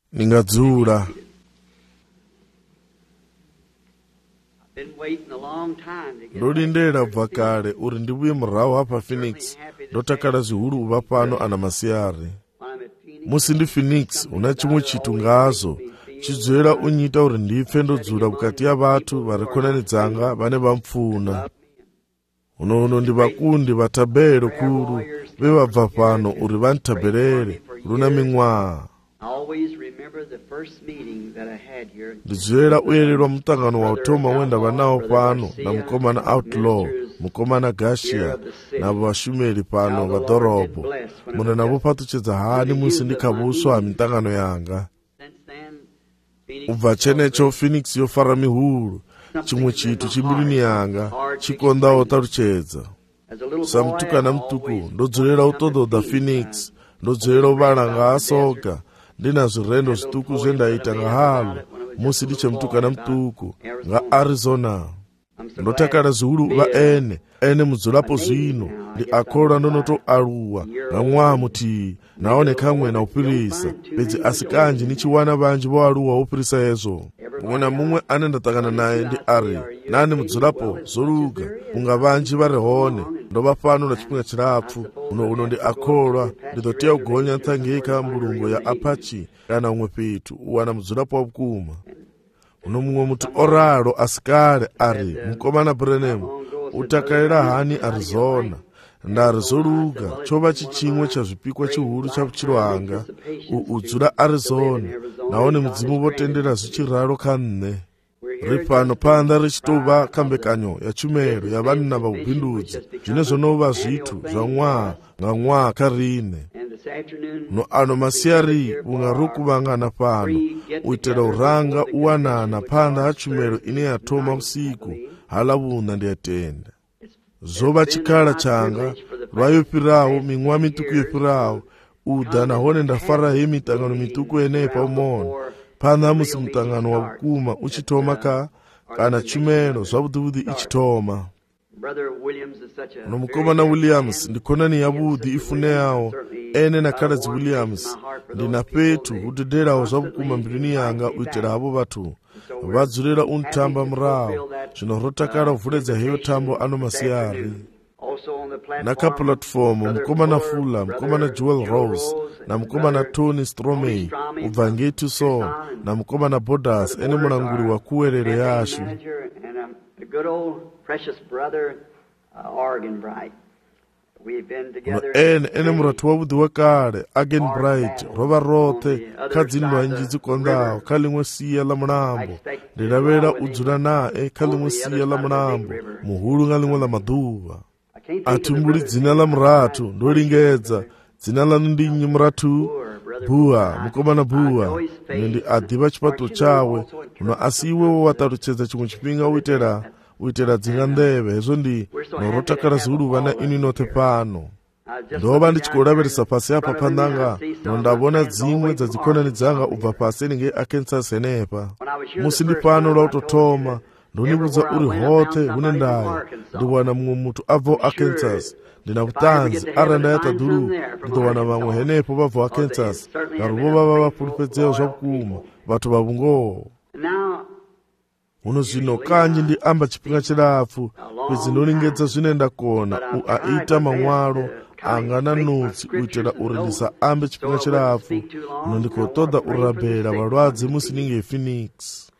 ningadzula. Ndolindela bva kale uri ndibuye murahu hapa Phoenix. Ndotakala zwihulu uva pano ana Masiari. Musi ndi Phoenix una chimwe chitu ngazo chidzwera unyita uri ndipfe ndodzula bukati ya vatu vari khonani dzanga vane vamfuna. Uno ndi vakundi vatabelo kuru vevabva pano uri vantabelele runa ming'waha. Ndidzwera uyelelwa mutangano wa utoma wenda vanawo pano na mukomana Outlaw, mukomana Garcia na vashumeli pano vadhorobo. Muna navo patuchedza hani musi ndikavuswa ha mitangano yanga. Ubva chenecho Phoenix yofara mihulu, chimwe chitu chimbilini yanga chikondawo taruchedza. Samutukana mtuku ndodzolera utododha Phoenix, ndodzolera uvalanga asoka. Ndina zvirendo zvituku zvendaita ngahalo musi ndichemutukana mtuku nga Arizona. Ndotakala zihulu ene mudzulapo zvino ndi akhola ndonoto aluwa nga mwaha muti naone kamwe na upirisa pedzi asikanji nichiwana vanji vo aluwa upirisa ezo. Mumwe na mumwe ane ndatakana naye ndi ari nani mudzulapo zoluga unga vanji vari hone ndova pano na chipinga chilapfu. Uno ndi akholwa ndizotiya kugonya ntsangika mbulungo ya Apache kana umwe petu uwana mudzulapo wabukuma. Uno mumwe muti oralo asikale ari mukomana Branham utakaira hani Arizona ndari zoluga chova chichimwe cha zvipikwa chihulu cha chilwanga udzula Arizona naone mudzimu votendera zvichiraro kanne. Ripano panda richitova kambekanyo ya chumero ya vanhu na vaubindudzi zvine zvonova zvitu zvamwaha nga mwaha karine. No ano Masiari ungarukuvangana pano uitela uranga uwanana panda hachumero ine yatoma usiku halavuna ndiyatenda. Zova chikala changa vayopirawo ming'wa mituku yopirawo udha nahone ndafara he mitangano mituku enepa umona panda musi mutangano wa bukuma uchitoma kana chumero zvabudhi ichitoma. Nomukomana Williams ndikonani yabudhi ifune yawo ene na Kaladzi Williams ndina petu udederawo zvabukuma mbilini yanga uitela havo vatu vadzurera untamba murawo zvino rotakala uvuledza heyo tambo ano Masiari. Naka platform mukomana Fuller, mukomana Joel Rose na mukomana Tony Stromey ubva ngeTucson na mukomana Bodas ene mulanguri wa kuwerero yashu. Ene muratu wabudhi wakale Agen Bright rova rothe kadzinwa njidzi kondawo kalimwe siya la mulambo ndilavera udzula nae kalimwe siya la mulambo muhulu ngalimwe la maduva. Atumbuli dzina la muratu ndolingedza dzina lanu ndinyi muratu Bua mukomana Bua ndi adhiva chipato chawe uno asiwewo wataruchedza chimwe chipinga uitela dzinga ndeve hezvo ndi norotakala zihulu vana ini nothe pano. Ndova ndichikolaveresa pasi apa pandanga nondavona dzimwe dzadzikonani dzanga ubva pasi nenge Arkansas enepa. Musi ndi pano lautotoma ndonibudza uri hothe hune ndaya ndiwana mumwe mutu abvo Arkansas ndina vutanzi aranda yatadhuru ndidowana vamwe henepo vabvo Arkansas ngaruvo vava vapulupedzeo zvabukuma vatu vavungowo. Uno zvino kanji ndi amba chipinga chilapfu pedzi ndolingedza zvine ndakona aita mamwalo angana nutsi uitela uri ndisaambe chipinga chilapfu uno ndikotoda urabhela valwadze musi ninge Phoenix.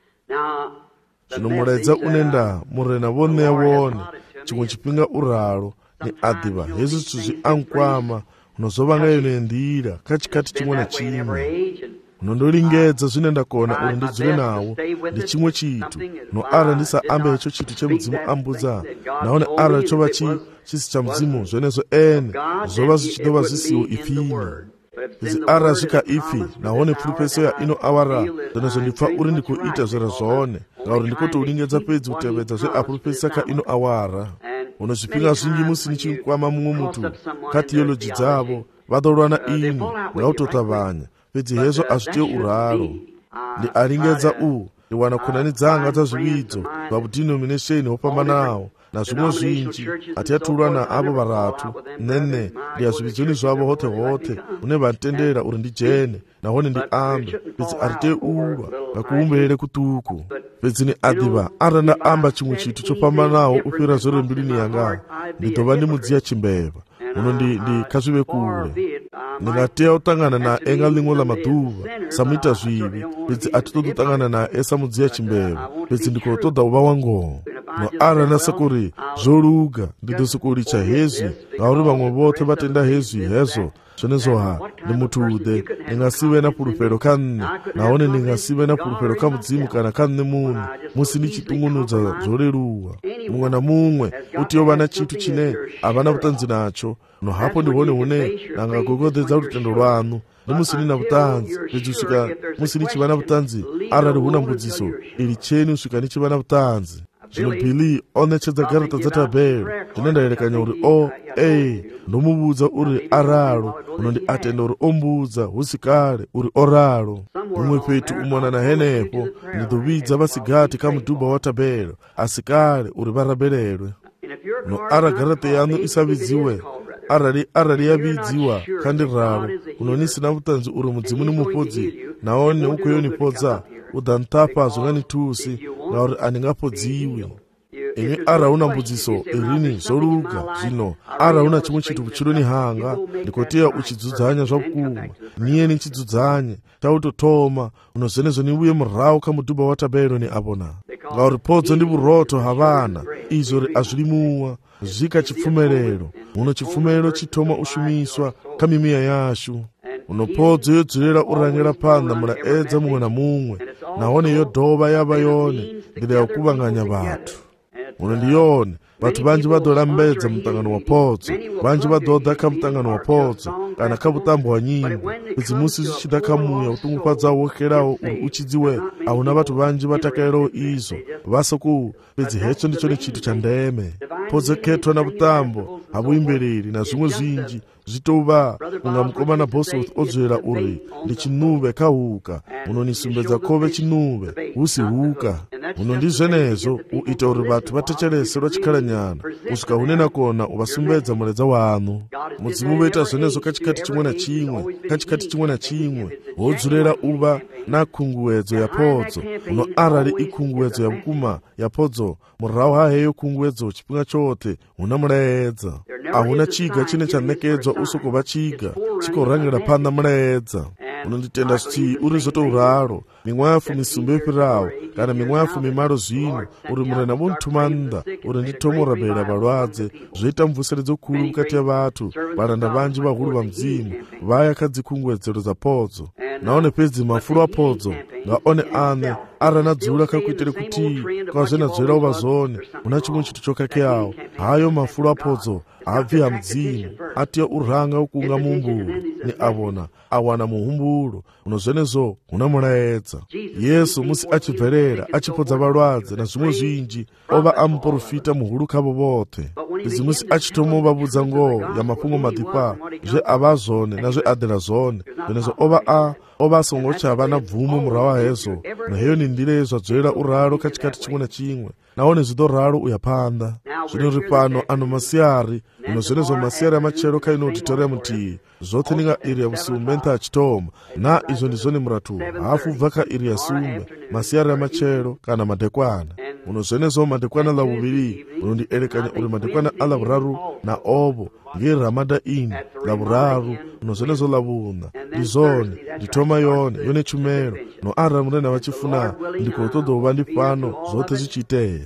Zvino mulaedza unenda murena vone chimwe chipinga uralo ni adhiva hezvo zvithu zviankwama unozovanga yonendira kachikati chimwe na chimwe. Unondolingedza zvine ndakona uri ndidzule nawo ndi chimwe chitu no ara ndisaambe hecho chitu chemudzimu ambudza naone ara chova chisi cha mudzimu zvenezo ene zova zvichidova zvisiwo ifini. Izi ara zvika ifi naone pfulupeso ya ino awara zvenezo ndipfa uri ndikuita zvera zvone ngauri ndikotolingedza pedzi kutevedza zveapulupesisa ka ino awara. Uno zvipinga zvinji musi nichikwama mumwe mutu katiyoloji dzavo vadolwana ini ngautotavanya pedzi hezvo azvitiyo uraro. Ndi alingedza ndiwana khonani dzanga dza zvividzo vabudenomination hopambanawo na zvimwe zvinji hatiatulwa naavo varatu nene ndiazvivizoni zvavo hote hote une vatendera uri ndijene nahone ndiambe pedzi ariteulwa ngakuumbere kutuku pedzi ni adiva arana amba chimwe chitu chopambanawo upira zvore mbilini yanga ndidova ndimudziya chimbeva uno ndikazvive kure ndingateya kutangana naye nga limwe la maduva samuita zvivi pedzi atitototangana naye samudziya chimbeva pedzi ndikotoda uva wangoho no arana sekuri zvoluga ndidosekulicha hezvi ngauri vamwe vote vatenda hezvi hezvo zvenezoha ndimutude ndingasive na pulupero kanne nahone ndingasive na pulupero kamudzimu kana kanne munhu musi ndichitungunudza zvoleruwa mumwe na mumwe utiyova na chitu chine havana vutanzi nacho no hapo ndihone hune nangagogodedza rutendo rwanu ndimusi nina vutanzi pedzi usvika musi nichiva na vutanzi arali huna mbudziso ili cheni usvika nichiva na vutanzi zvino Billy onetshedza garata dza tabelo zvine ndaerekanya uri ndomubudza uri aralo uno ndi atenda uri ombudza husikale uri oralo mumwe petu umonana henepo ndidovidza vasigati kamudhubha wa tabelo asikale uri varabelelwe no ara garata yanu isavidziwe arali yavidziwa kandi ralo unonisina vutanzi uri mudzimu ni mupodzi naone ukoyonipodza udantapa zvonganitusi ngauri andingapodziwi imi ara una mbudziso irini zvoluga zvino ara una chimwe chitu chironi hanga ndikoteya uchidzudzanya zvakuma niye nichidzudzanye tautotoma unozvenezvo niuye murau kamudhubha watabelo neabona ngauri podzo ndi vuroto havana izvo azvilimuwa zvika chipfumerero muno chipfumerero chitoma ushumiswa kamimiya yashu unopodzo yodzorera urangera panda muraedza mumwe na mumwe nahone yodhova yava yone ndira yakuvanganya vatu uno ndiyone vatu vanji vadolambedza mutangano wa podzo vanji vadodha kamutangano wa podzo kana kamutambo wa nyimbo pedzi musi zvichida kamuya utungupadza wokerawo uri uchidziwe hauna vatu vanji vatakairawo izvo vasoku pedzi hecho ndicho ni chitu cha ndeme podzo ketwa na mutambo havuimbereri na zvimwe zvinji zvitova kunga mukomana Bosworth odzvera uri ndichinuve kahuka unonisumbedza kove chinuve husi huka uno ndizvenezvo uita uri vatu vatechereserwa chikhalanyana usvika hunena kona uvasumbedza muledza wanu mudzimu voita zvenezvo kachikati chimwe na chimwe wodzurera uva na kunguwedzo ya podzo uno arali ikunguwedzo ya vukuma ya podzo murau haheyo kunguwedzo chipinga chote huna mulaedza ahuna chiga chine chanekedzwa usokova chiga chikorangera panda mulaedza unonditenda zvichi uri zotouraro mimwe yafu misumbe yopirawo kana mimwe yafu mimaro zvino uri murena vontumanda uri nditomorabhera valwadze zvoita mvuseredzo kuru mukati yavatu varanda vanji vahuru vamudzimu vaya kadzikungwedzero dzapodzo naone pedzi mafuro apodzo ngaone ane arana dzura kakuitire kuti kwazvenadzverawo vazone una chimwe chitu chokakeyawo hayo mafuro apodzo abvi hamudzimu atiya uranga ukunga mumburo ni avona awana muhumbulo unozvenezvo huna mulaedza Yesu musi achibverera achipodza valwadze na zvimwe zvinji ova amuprofita muhulu kavo vote pedzi musi achitomuvabudza ngoho ya mapungo madipa zveavazvone nazveadera zvone zvenezvo ova asongochava na bvumo murau hezo naheyo ni ndira yezvadzorera uraro kachikati chimwe na chimwe naone zvido raro uyapanda zvino ri pano ano masiyari unozvenezvo masiyari amachero kaino auditorium tii zvote ninga iri yamusumbenta achitoma na izvo ndizvo ni muratu hafu ubva ka iri yasumbe masiyari amachero kana madekwana unozvenezvo madekwana lavuviri unondierekanya uri madekwana alavuraru na ovo ngeramada ini lavuraru unozvenezvo lavuna ndizvone nditoma yone yone chumero no ara murena vachifuna ndikotodova ndi pano zvote zvichiteya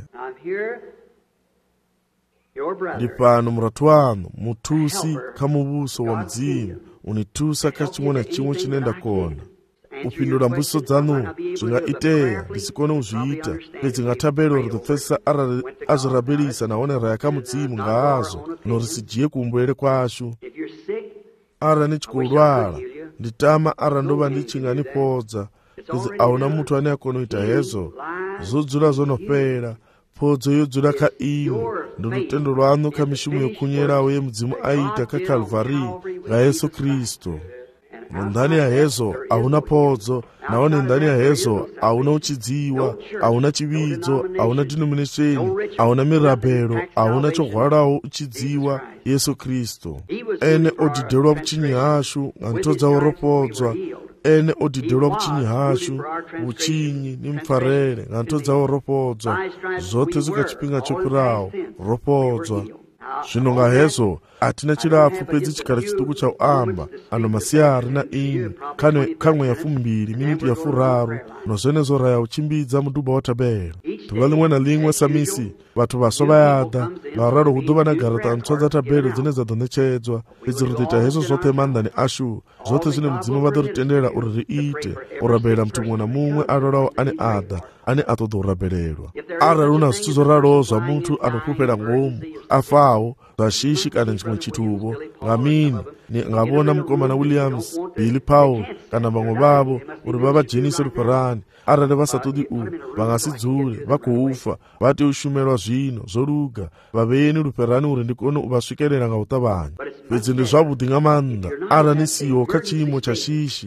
ndi pano muratu wanu mutusi kamubuso wa mudzimu unitusa kachimwe na chimwe chinenda kona upindura mbuso dzanu zvingaiteya ndisikone uzviita pedzi ngatabelo ridhofesa azvirabelisa naone raya kamudzimu ngaazo norisijiye kuumbwere kwashu ara nechikurwara nditama ara ndova ndichinganipodza pedzi auna mutu ane akonoita hezvo zodzura zonopera podzo yodzura kaini ndorutendo rwanu kamishumo yokunyerawo yemudzimu aita kakalvari ngayesu Kristu ndani ya hezo hauna podzo, naone ndani ya hezo hauna uchidziwa, hauna chividzo, hauna denomination, hauna mirabelo, hauna chohwarawo uchidziwa Yesu Kristo. Ene odidelwa kuchinyi hashu ngantodza oropodzwa, ene odidelwa kuchinyi hashu uchinyi ni mfarere ngantodza oropodzwa, zote zikachipinga chopirawo ropodzwa. Zvino nga hezo atina chilapfu pedzi chikhala chituku cha uamba ano masiyari na inu kamwe yafu 2 miniti yafu 3 nozvenezo raya uchimbidza muduba watabera tuva limwe na limwe samisi vatu vaswa vayada vararo kuduva na garata ntswadza tabero dzine dzadonechedzwa pedzi ritoita hezo zote mandani ashu zote zvine mudzimu vatoritenderera uri riite urabera mtu mumwe na mumwe ararawo ane ada ane atoda urabelelwa arali una zvithu zoralowo zva munthu anopupera ngomu afawo zvashishi kana chimwe chituvo ngamini ngavona mukomana Williams, Billy Paul kana vamwe vavo uri vavajenise ruparani arali vasatodi vangasidzure vakuufa vati ushumelwa zvino zoruga vaveni ruparani uri ndikono uvasvikelela nga utavanya pedzi ndi zvavudi nga manda arali siwo kha chimo cha shishi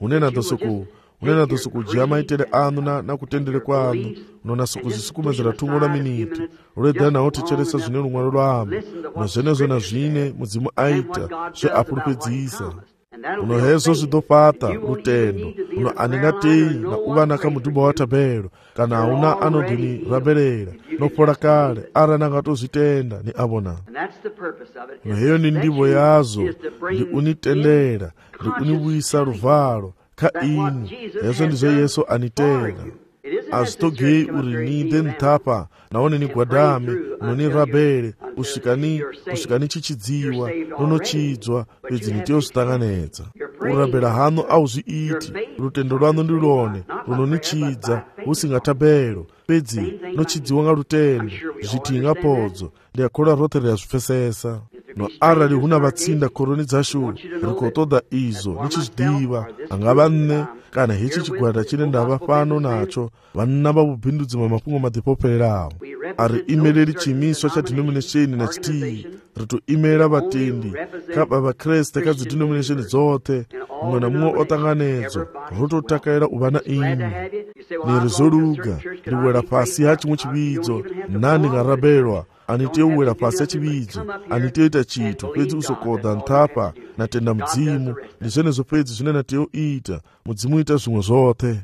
unena dosokujia maitere anu na kutendere kwanu unona sokuzisukumezera tungo la miniti uledha nawo ticheresa zvine lumwalo lwamo nozvenezo na zvine mudzimu aita zve apulupedzisa uno hezo zvidopata lutendo uno aningatei na uvanaka muduba wa tabelo kana hauna anodhini raberera nopola kale ara nangatozvitenda ni avona uno heyo ni ndivo yazo ndi unitendera ndi univuyisa ruvalo ka inu hezo ndizo Yesu anitera azitogei uri nide ntapa naone ni gwadame noni rabere ushikani chichidziwa nono chidzwa pedzi nitiyo zitanganedza urabera hano auzviiti rutendo rwano ndilone runonichidza usingatabero pedzi nochidziwa nga rutendo zvitinga podzo ndiyakola rote reazvipfesesa no arali huna vatsinda koroni dzashu rikotoda izo nichizdiva angava nne kana hechi chigwada chine ndava pano nacho vanna vavubhindudzi mamapungo madhipopererawo ari imeleri chimiswa cha denomination na chitii ritoimera vatendi kaba vakreste kadzidenomination dzote mumwe na mumwe otanganedzo rototakaira uvana inu nerizoruga riwera pasi hachimwe chividzo nani ngarabelwa aniteuwera pasi yachividzo aniteita chitu pedzi usokoda ntapa natenda mudzimu ndizvenezo pedzi zvine nateuita mudzimu ita zvimwe zvote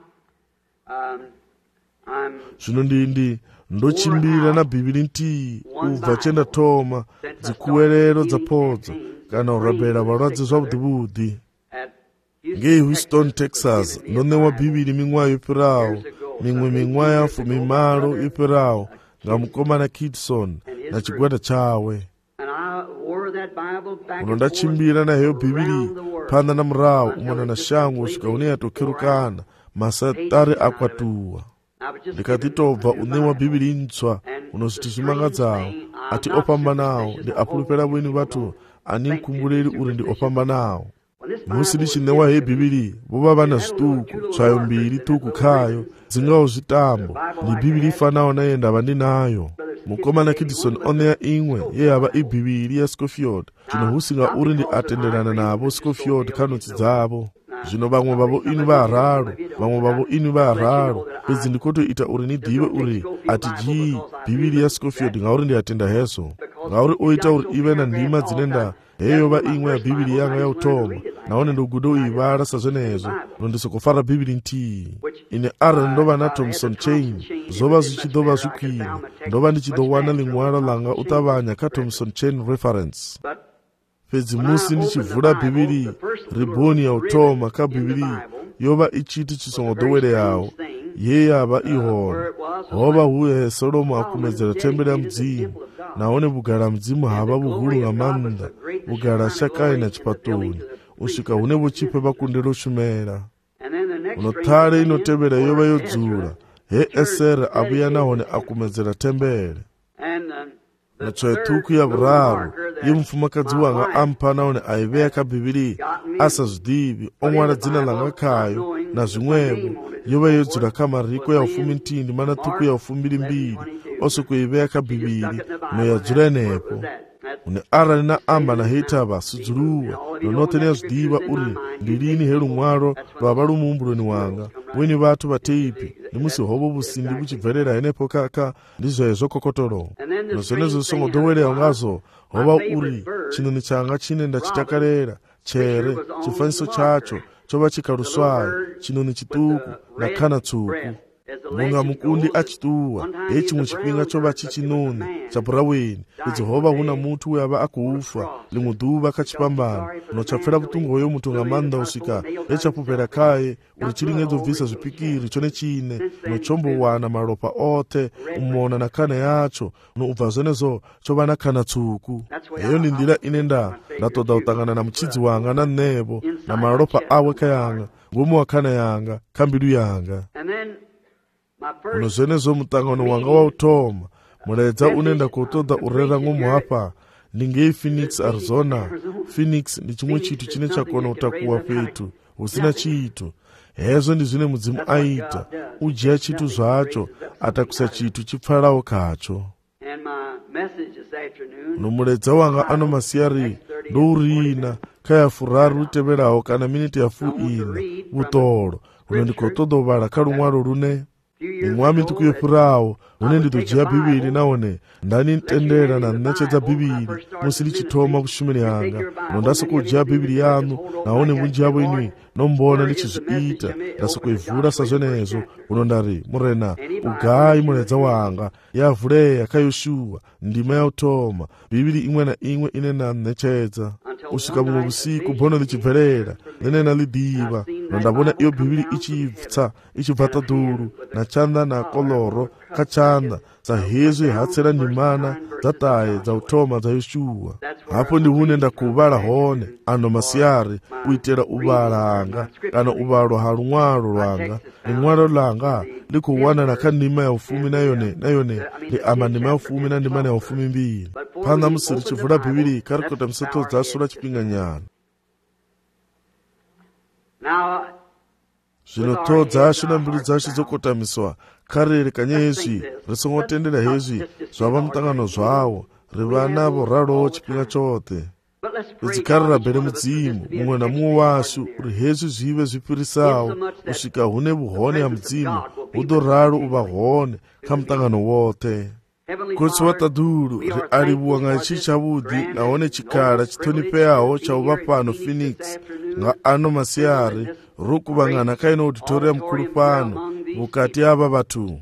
zvino ndindi ndochimbira na bhibhiri ntii ubva chenda toma dzikuwerero dzapodza kana urabera valwadzi zvavudhivudhi ngei Houston, Texas ndonewa bhibhiri ming'wayo ipirawo mimwe ming'wa yafu mimalo ipirawo nga mukomana Kidson na chigwada chawe uno ndachimbira na heyo bhibhiri panda na murawo umwana na shangu usvika une yatokerukana masatare akwatuwa ndikati tobva unewa bhibhiri ntswa unosviti zvimangadzawo ati opambanawo ndi apulupera bweni vatu ani mkumbuleri uri ndi opambanawo musi ndichinewa heyi bhibhiri vova vana zvituku tsvayo 2 tuku khayo dzingawo zvitambo ndi bhibhiri ifanawo naye ndava ndinayo mukomana Kidson oneya imwe yeyava ibhibhiri ya Scofield zvino husinga uri ndi atenderana navo Scofield kanotsi dzavo zvino vamwe vavo inu vahararo pedzi ndikotoita uri nidhive uri ati jii bhibhiri ya Scofield ngauri ndiatenda hezo ngauri oita uri ive na ndima dzinenda heyo va imwe ya bhibhiri yanga yautoma naone ndogudo uivala sazvenezo nondisokofara bhibhiri ntii ine ara ndova na Thompson Chain zova zvichidova zvikwini ndova ndichidowana limwalo langa utavanya ka Thompson Chain Reference pedzi musi ndichivhura bhibhiri ribhoni yautoma ka bhibhiri yova ichiti chisongodowere yawo yeyava ihona hova huye Solomo akumedzera temberi ya mudzimu naone vugara mudzimu hava vuhulu nga manda vugara shakai na chipatoni usvika hune vuchipe vakundiro shumera unotare inotevera yova yodzura he Esera avuya nahone akumedzera tembere natsvayo tuku ya vuraru yemufumakadzi wanga amupa naone aiveya ka bhibhiri asazvidivi omwana dzina langa khayo na zvimwevo yova yodzura kamariko ya ufumi ntindi mana tuku ya ufumi 2 oso kuiveya ka bhibhiri noyadzura nepo une arali na amba na heitha sudzuluwa nonote ni zwidiva uri ndilini helu mwalo lwava lumumbuloni wanga weni vathu vateipi ndi musi hovo vusindi vuchibverera henepo kaka ndi zvezvo kokotolo nozvenezo zvisongodowelewa ngazo hova uri chinoni changa chine ndachitakalera chere chifaniso chacho chova chikaluswayo chinoni chituku na khana tsuku munga mukundi achituwa chimwe chipinga chova chichinoni cha buraweni idzi hova huna mutu uyava akufa limwe duva kachipambano nochapfera kutungoyo mutunga manda usika echapupera kaye uri chilingedzo bvisa zvipikiri chone chine nochombowana malopa othe umona na khana yacho noubva zvenezo chova na khana tsuku eyo ndi ndira ine ndatoda kutangana na muchidzi wanga na nevo na malopa awe kayanga ngomu wa khana yanga kambilu yanga uno zvenezo mutangano wanga wautoma muledza unenda kutoda urera ngomu hapa ndingei Phoenix, Arizona. Phoenix ndi chimwe chithu chine chakona utakuwa petu usina chitu hezvo ndi zvine mudzimu aita ujiya chithu zvacho atakusa chithu chipfalawo kacho uno muledza wanga ano masiyari ndourina kaya furaru ruteverawo kana miniti ya 4 vutolo uno ndikotoda uvala kalumwalo lune imwami tikuyepurawo une nditojiya bhibhiri naone ndani ntendera na nnechedza bhibhiri musili chitoma kushumeni yanga nondasokujiya bhibhiri yanu naone mbunji yavo inwi nombona ndichizviita ndasokuivhura sazvenezo uno ndari murena ugayi muledza wanga yavuleya kayoshuwa ndima yautoma bhibhiri imwe na imwe ine na nnechedza usvika mumwe usiku bhono lichibverera nenena lidiva nondabona iyo bhibhiri ichibvata duru na chanda na koloro kachanda dzahezvi hatsera ndimana dzataye dzautoma dzayoshuwa hapo ndihune ndakuvala hone ano masiyari uitera uvala hanga kana uvalo halumwalo lwanga lumwalo lwanga likuwana na kandima ya ufumi nayone ndi ama ndima ya ufumi na ndima ya ufumi mbiri pana musiri chivula bhibhiri karikota mseto dzasula chipinganyana zvino to dzashu na mbilu dzashu dzokotamiswa karere kanya hezvi risongotendera hezvi zvava mutangano zvawo rivanavo ralowo chipinga chote ridzikarira bhere mudzimu mumwe namumwe washu uri hezvi zvive zvipirisawo usvika hune vuhone ya mudzimu hudoralo uva hone kamutangano wote kutsi wataduru ri alivuwanga chichavudi naone chikala chitonipeyawo chauva pano Phoenix nga ano masiyari rukuvangana kaino auditorium mukuru pano vukati ava vatu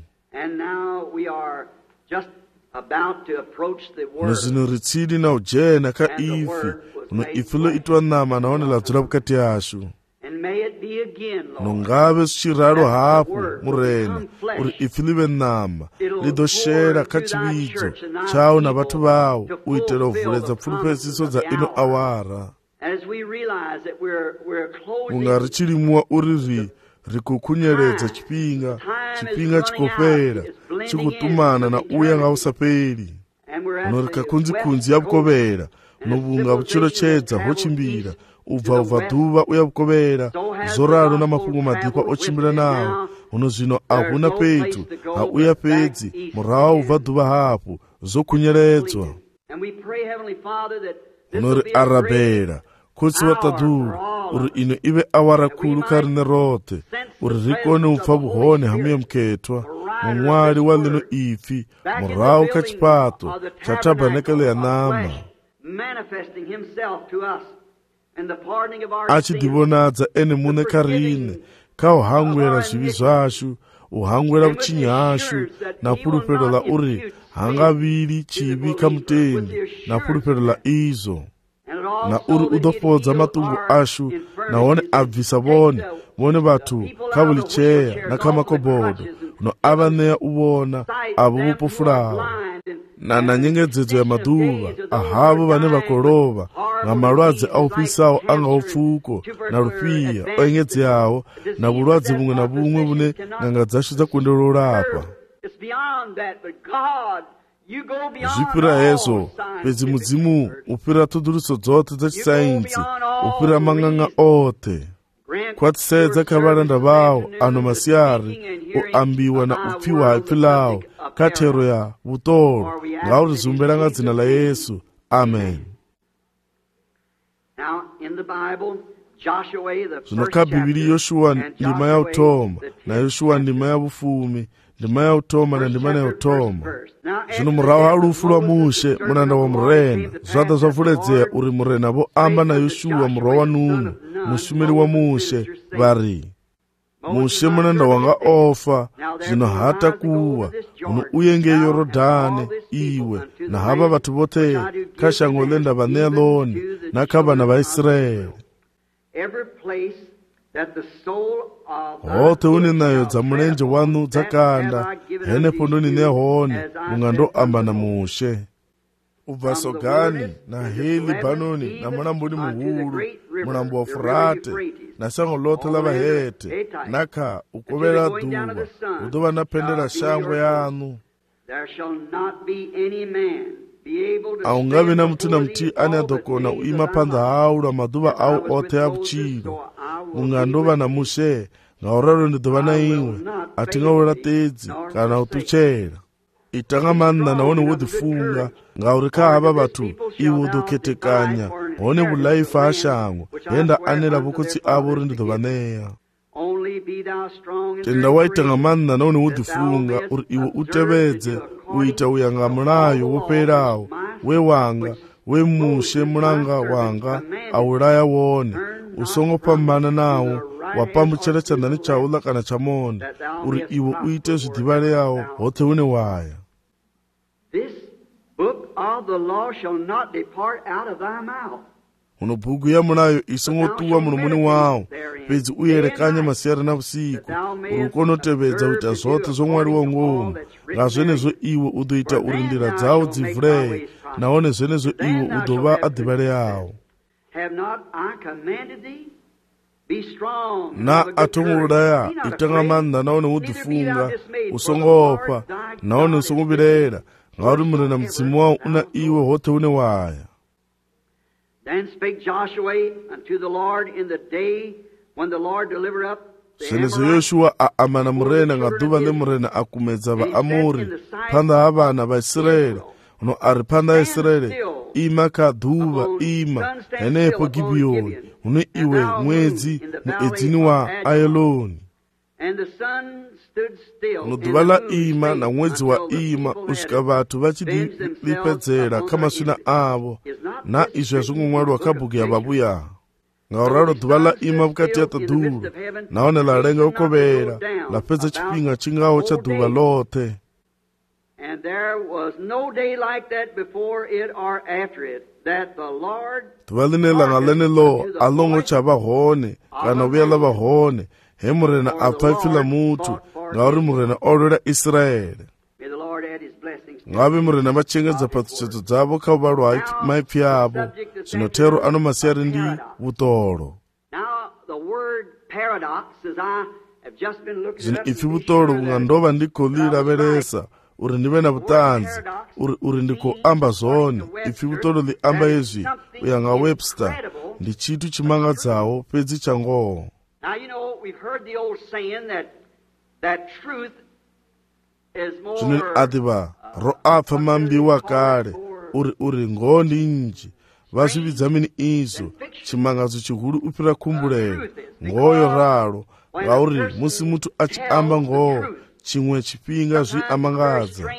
nozvino ritsidi na ujena ka ifi uno ifi lo itwa nama naone ladzula vukati ashu nongave zvichiralo hapo murena uri ifi live nama lidoshera kachividzo chavo na vatu vavo uitela uvhuledza pfulupesiso dza ino awara unga richilimuwa uriri rikukunyeredza chipinga chikopera chikutumana na uya nga usapeli uno rikakunzi yavukovera unobunga vuchilochedza hochimbira ubva dhuva uya vukovera zoralo na mafungu madhikwa ochimbira nawo uno zvino ahuna petu hauya pedzi murawo ubva dhuva hapo zokunyeredzwa unori arabera kutsi wataduru uri ino ive awara kulu karine rote uri rikone upfa vuhone hamuye muketwa mumwari wa lino ifi murawo kachipato cha tabernakele ya nama achidivonadza ene mune karine kauhangwera zvivi zvashu uhangwera vuchinyi hashu na pulupero la uri hangaviri chivi kamutendi na pulupero la izo na uri udofodza matungu ashu naone abvisa vone vatu kavulicheya na kamakobodo no avaneya uvona avo vopofulawo na nyengedzedzo ya maduva ahavo vane vakolova nga malwadze aupisawo anga upfuko na lupiya oengedzeyawo na vulwadze vumwe na vumwe vune nganga dzashu dzakundelolapa zvipira hezvo pedzi mudzimu upira tuduriso dzote dzachisainzi upira mang'ang'a ote kwatisedza kavalanda vavo ano masiyari oambiwa na upfiwa haipfi lawo kathero ya vutolo ngauri zumbelanga dzina la Yesu amen. Zvino kha Bibili Yoshua ndima ya uthoma na Yoshua ndima ya vufumi, ndima ya uthoma na ndima ya uthoma. Zvino murahu ha lufu lwa Mushe munanda wa murena zwadha zvavuledzea uri murena vo amba na Yoshua murwa wa Nunu mushumiri wa Mushe vari, Mushe munanda wanga ofa, zvino hata kuwa uno uyenge Yorodani iwe na hava vatu vothe kha shango lenda vaneya loni na kha vana va Israeli. Hothe une nayo dza mulenje wanu dzakanda, henepo ndo nine hone unga ndo amba na Mushe. Ubva Sogani na Heli Banoni na mulamboni muhulu, mulambo wa Furate na sango lothe la vahete, nakha ukovela duva udova napendela shango yanu. Aungavi na mtu na mti ane adokona uima panda hau la maduva au othe ya vuchilo. Unga ndova na Mushe ngauraro ndova na iwe atinga ula tedzi kana utuchela. Itanga manna na one wodifunga ngaurika hava vatu iwe udoketekanya one vulaifa hashango yenda anela vukutsi avo uri ndova neya. Tenda waitanga manna na one wodifunga uri iwe utevedze uita uyanga mulayo wopelawo we wanga we Mushe mulanga wanga aulaya wone usongo pambana nawo wapambuchela chandani chaula kana chamone uri iwe uite zvidivale yawo hothe une waya. This book of the law shall not depart out of thy mouth. Uno bhuku ya mulayo isongotuwa mulomoni wawo pedzi uyerekanye masiyari na vusiku uri ukonotevedza uita zothe zomwari wongomu. Nga zvenezvo iwe udoita uri ndira dzawo dzivhureye naone zvenezvo iwe udova adivale yawo. Na atongolaya itanga manna naone udifunga usongopa naone usongovirera ngauri murena mudzimu wawo una iwe hothe une waya. Then spake Joshua unto the Lord in the day when the Lord delivered up the Amorites. Yoshua aamana murena ngaduva le murena akumedza vaAmori panda ha vana va Israeli. Uno ari panda ya Israeli ima kha dhuva ima henepo Gibiyoni uno iwe mwedzi muedzini wa Ayaloni. Uno dhuva la ima na mwedzi wa ima usvika vatu vachilipedzera kha masvina avo na izvo yazvongomwariwa kha bhuku ya vabuya. Ngauralo dhuva la ima vukati ya tadhuva naone lalenga ukovera lapedza chipinga chingawo cha dhuva lothe. And there was no day like that before it or after it, that the Lord dhuva line langa lene lo alongo chava hone kana vuyela va hone he murena apfapfila mutu ngauri murena olwela Israeli. May the Lord add his blessings. Ngabe murena vachengedza patsuchedzo dzavo kha valwa maipfi avo zvinothero ano masiyari ndi vutolo. Now the word paradox, as I have just been looking zvino at ifi vutolo unga ndova ndiko lilaveresa uri ndive na vutanzi uri ndiko amba zvone. Ifi vutolo liamba yezvi uyanga Webster ndi chitu chimangadzawo pedzi changoho. Now you know we've heard the old saying that truth is more. Zvino adiva ro apfa mambiwa kale uri ngondi nji vazvividza mini izvo chimangadzo chikuru upira kumbulelo ngoyo ralo ngauri musi mutu achiamba ngoho chimwe chipinga zviamangadza.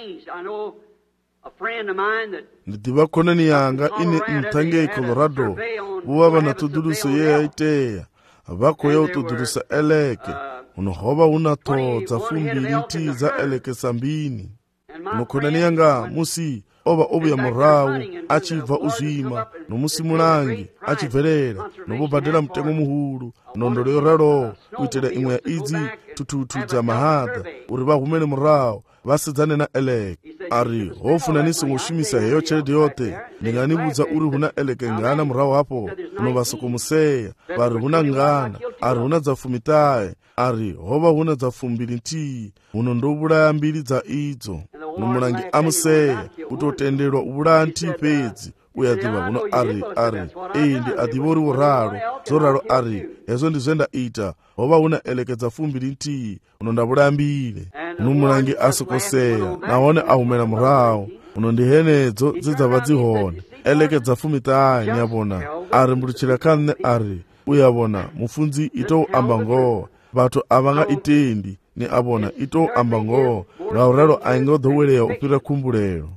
Ndidiva konani yanga ine mtangei Colorado vuva na tuduluso ye yaiteya vakoya utudulusa eleke unohova una todza fumbili nti za eleke sambini. Unokonani yanga musi ova ovuya murawu achibva uzvima nomusi mulangi achibverera nobobhadhela mutengo muhulu nondolo yoralowo kuitira imwe ya idzi tututu dza mahadha uri vahumele murawu vasedzane na eleke. Ari hofunanisi ngoshumisa heyo chelede yothe ndinganivudza uri huna eleke ngana murawu hapo unovasokomuseya vari huna ngana ari huna dza fumitaye ari hova huna dza fumbili ntii uno ndovulaya mbili dza idzo nomulangi amuseya utotendelwa uvulaya ntii pedzi uyadiva uno ari iyi ndi adiva uri uralo zoralo ari hezvo ndizvo ndaita hova una eleke dza fumbili ntii uno ndavulaya mbile uno mulangi asokoseya nahone ahumela murawu uno ndi henedzo dzidzava dzihone elekedza fumitai nyabona ari mbuluchira kanne ari uyabona mufunzi ito amba ngoho vatu avanga itendi ni abona ito amba ngoho ngauralo aingodhoweleya upira kumbulelo.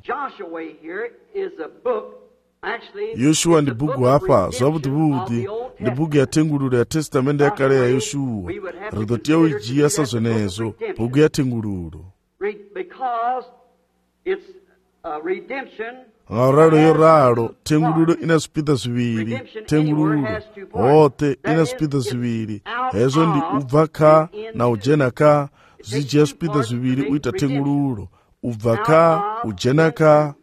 Yoshua ndi bugu hapa zwavudhi ndi bugu ya tengululo ya testamento yakale ya Yoshua ridotia uijia sa zvenezo bugu ya tengululo ngauralo yoralo tengululo ina zvipida zviviri tengululo hote ina zvipida zviviri hezvo ndi ubva ka na ujena ka zvijiya zvipida zviviri uita tengululo ubva ka ujena ka.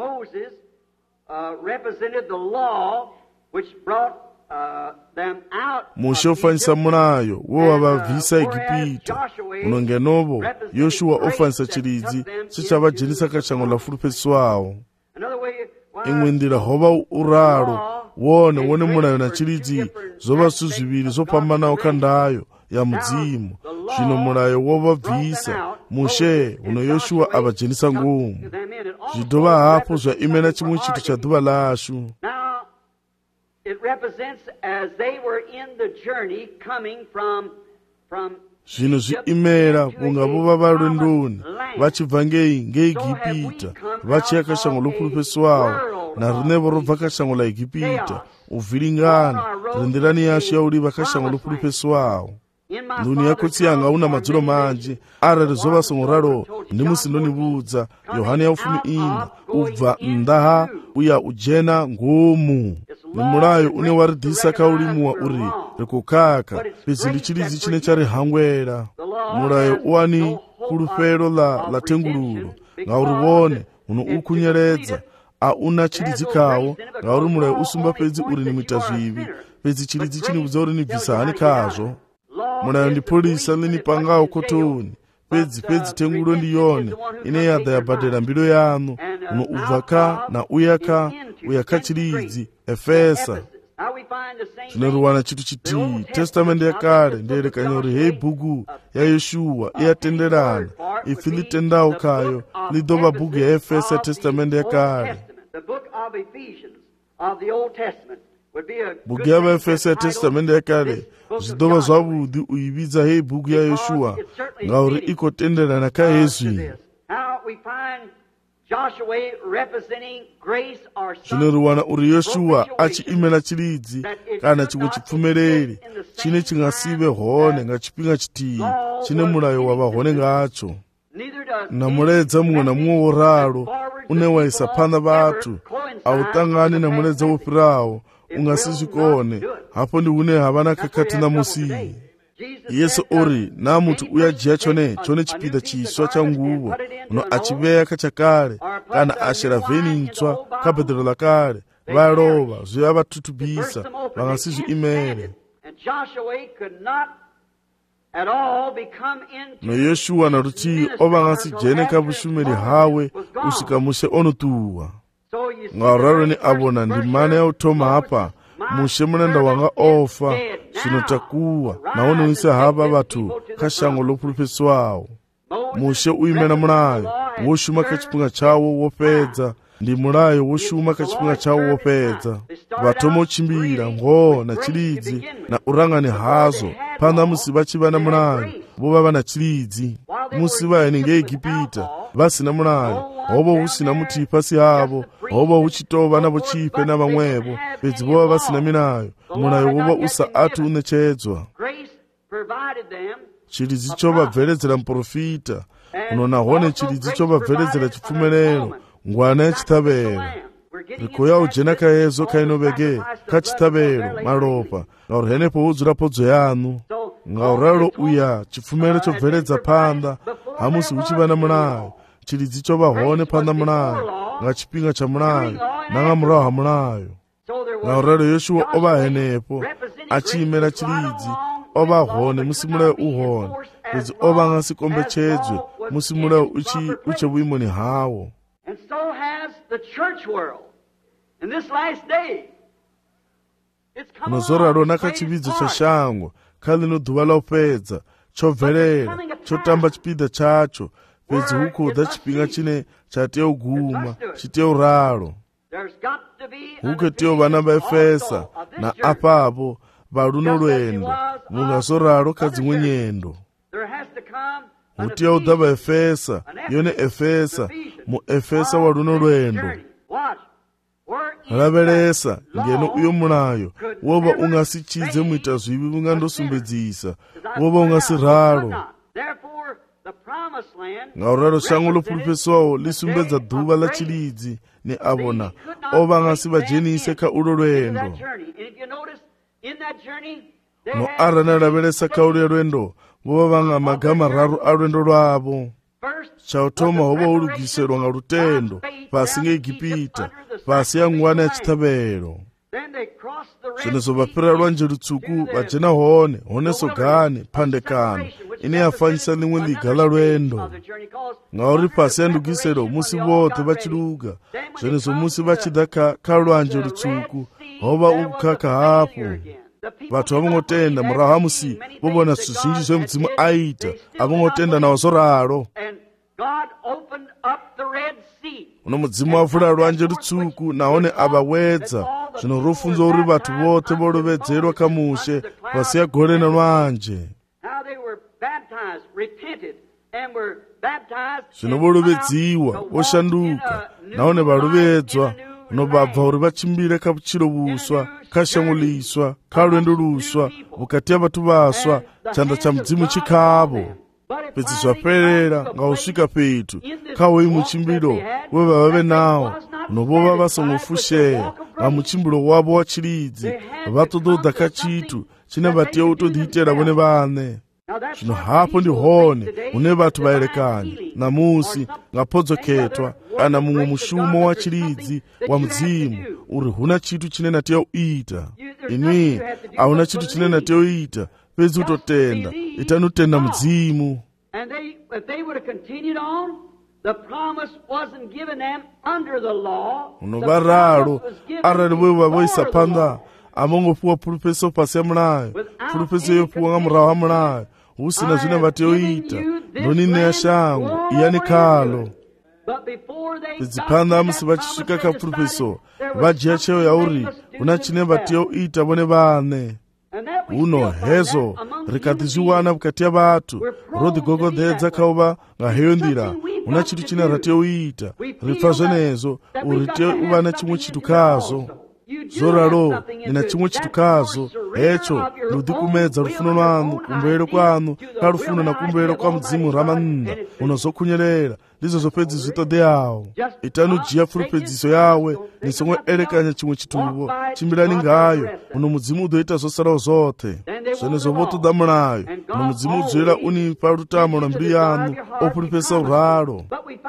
Represented the law which brought them out. Moshe ofanyisa mulayo wo wavabvisa Igupita unongenovo Yoshua ofanyisa chiridzi chichavadzhenisa kashango la fulupeswawo. Imwe ndira hova uralo wone mulayo na chiridzi zova zviviri zopambanawo kandayo ya mudzimu zvino mulayo wovabvisa Moshe uno Yoshua avadzhenisa ngomu zvidova hapo zvaimena chimwe chito cha dhuva lashu. Zvino zviimera kunga vova varwendoni vachibva ngeIgipita vachiya kashango lofulupeswawo na rinevo robva kashango la Igipita uvhiringana renderani yashu yauliva kashango lofulupeswawo. Nduni yako tsiyanga una madziro manji ara rizova songoraro ndimusindonibudza Yohana ya ufumi ina ubva ndaha uya ujena ngomu nimulayo une waridhisa kaulimuwa uri rekukaka pezi ndichiridzi chine chari hangwera mulayo uwani kulufero la tengululo ngauriwone uno ukunyeredza auna chiridzi kawo ngauri mulayo usumba pedzi uri nimwita zvivi pedzi chiridzi chinibudza uri nibvisa hani kazvo. Mulayo ndi polisa linipangawo kotoni pedzi tengulo ndiyone ine yadha yabhadhera mbiro yanu uno ubvaka na uyaka chiridzi Efesa. Zvinoruwana chitu chiti testamende yakale nderekanyori hei bhuku ya Yoshua iyatenderana ifi litendawo kayo lidova bhuku ya Efesa testamende yakale. Bhuku yavaefesa ya testamende yakale zvidova zvavudhi uividza hei bhuku ya Yoshua ngauri ikotenderana kahezvi. Zvinoruwana uri Yoshua achiimena chiridzi kana chimwe chipfumereri chine chingasive hone ngachipinga chitii chine mulayo wavahone ngacho namuledza mumwe na mumwe woralo une waisa pana vatu autangani namuledza wopirawo ungasizvikone hapo ndi une havana kakati namusi. Yesu ori na mutu uyajiya chone chipida chiswa cha nguvo uno achiveya kachakale kana ashera vheni ntswa kabhedhero lakale valova zviya vatutubisa vangasizviimere. No Yoshua na rutii ovangasijene kavushumeri hawe usika Moshe onotuwa ngauraro ni abona ndimane ya utoma hapa Moshe munanda wanga ofa zvinotakuwa naonoisa hapa vatu kashango lofulupeswawo. Moshe uimena mulayo woshuma kachipunga chawo wopedza ndi mulayo woshuma kachipunga chawo wopedza vatoma uchimbira ngoo na chiridzi na urangani hazo panda musi vachiva na mulayo vova vana chiridzi musi vaeni ngeIgipita vasina mulayo hovo husina muti pasi havo hovo huchitova navo chipe na vamwevo pedzi vova vasina milayo mulayo vova usaati unechedzwa. Chiridzi chovabveledzera muprofita unona hone chiridzi chovabveledzera chipfumerero ngwana yachitavero rikoya ujena kaezo kainovege kachitavero malopa ngauri henepo udzura podzo yanu ngauralo uya chipfumero chobveledza panda hamusi uchiva na mulayo chiridzi chovahone panda mulayo ngachipinga cha mulayo nanga murawo ha mulayo ngauralo Yoshua ova henepo achiimera chiridzi ova hone musi mulayo uhone pedzi ova ngasikombechedzwe musi mulayo uche vuimoni hawo. And so has the church world in this last day. Nozoraro nakachividzo cha shango kali no dhuva laupedza chobverera chotamba chipida chacho fhedzi hu khou ḓa tshifhinga tshine tsha tea u guma, tshi tea u ralo. Hu khou tea u vha na vhaefesa na afhapo vha luno lwendo, vhunga zwo ralo kha dziṅwe nyendo. Hu tea u ḓa vhaefesa, yone Efesa, muefesa wa luno lwendo. Lavhelesa, ngeno uyo mulayo wo vha u nga si tshidze muita zwivhi vhunga ndo sumbedzisa, wo vha u nga si ralo. Ngauralo shango ḽo pfulufheswaho ḽi sumbedza ḓuvha ḽa tshilidzi, ni a vhona, o vha nga si vha dzhenise kha ulo lwendo. No arali na lavhelesa kha ulwo lwendo, vho vha nga maga mararu a lwendo lwavho. Tsha u thoma ho vha u lugiselwa nga lutendo fhasi nga Egipita, fhasi ya ṅwana ya tshiṱhavhelo. Zwenezwo vha fhira lwanzhe lutswuku vha dzhena hone Sogani, phandekano ine ya fanyisa ḽiṅwe ḽiga ḽa lwendo. Ngauri fhasi ya ndugiselo musi vhoṱhe vha tshi luga, zwenezwo musi vha tshi ḓa kha lwanzhe lutswuku, ho vha u khakha hafhu. Vhathu a vho ngo tenda murahu ha musi vho vhona zwithu zwinzhi zwe Mudzimu a ita, a vho ngo tenda naho zwo ralo. Uno Mudzimu a vula lwanzhe lutswuku nahone a vha wedza. Zwino ro funzwa uri vhathu vhoṱhe vho lovhedzelwa kha mushe fhasi ya gole na lwanzhe. Zwino vho lovhedziwa, vho shanduka, nahone vha lovhedzwa. No vha bva uri vha tshimbile kha vhutshilo vhuswa, kha shango ḽiswa, kha lwendo luswa, vhukati ha vhathu vhaswa, tshanḓa tsha Mudzimu tshi khavho. Fhedzi zwa fhelela nga u swika fhethu kha hoyu mutshimbilo we vha vhe nawo, no vho vha vha songo fushea nga mutshimbilo wavho wa tshilidzi, vha ṱoḓa u ḓa kha tshithu tshine vha tea u tou ḓiitela vhone vhaṋe. Zwino hafho ndi hone hune vhathu vha elekanya namusi nga phodzo-khethwa kana muṅwe mushumo wa tshilidzi wa Mudzimu, uri huna tshithu tshine na tea u ita. Inwi a huna tshithu tshine na tea u ita, fhedzi u tou tenda, itani u tenda Mudzimu. Uno vha ralo, arali vho vha vho isa phanḓa, a vho ngo fhiwa pfulufheso fhasi ya mulayo, pfulufheso yo fhiwa nga murahu ha mulayo, hu si na zwine vha tea u ita. Ndo ni ṋea shango, iyani khalo. Fhedzi phanḓa ha musi vha tshi swika kha pfulufheso, vha dzhia tsheo ya uri hu na tshine vha tea u ita vhone vhaṋe. Huno hezwo ri kha ḓi zwi wana vhukati ha vhathu, ro ḓigogoḓedza kha u vha nga heyo nḓila. Hu na tshithu tshine ra tea u ita, ri pfa zwenezwo uri tea u vha na tshiṅwe tshithu khazwo. Zwo ralo, ni na tshiṅwe tshithu khazwo, hetsho ni u ḓikumedza lufuno lwanu, kumbuyelo kwanu kha lufuno na kumbuyelo kwa Mudzimu Ramannḓa, uno zwo khunyelela. Ndizwo zwo fhedzi zwi ṱoḓeaho. Itani u dzhia pfulufhedziso yawe, ni songo elekanya tshiṅwe tshithuvo, tshimbilani ngayo, uno Mudzimu u ḓo ita zwo salaho zwoṱhe. Zwenezwo vho ṱoḓa mulayo, uno Mudzimu u dzulela u ni fha lutamo lwa mbilu yanu, o pfulufhesa uralo.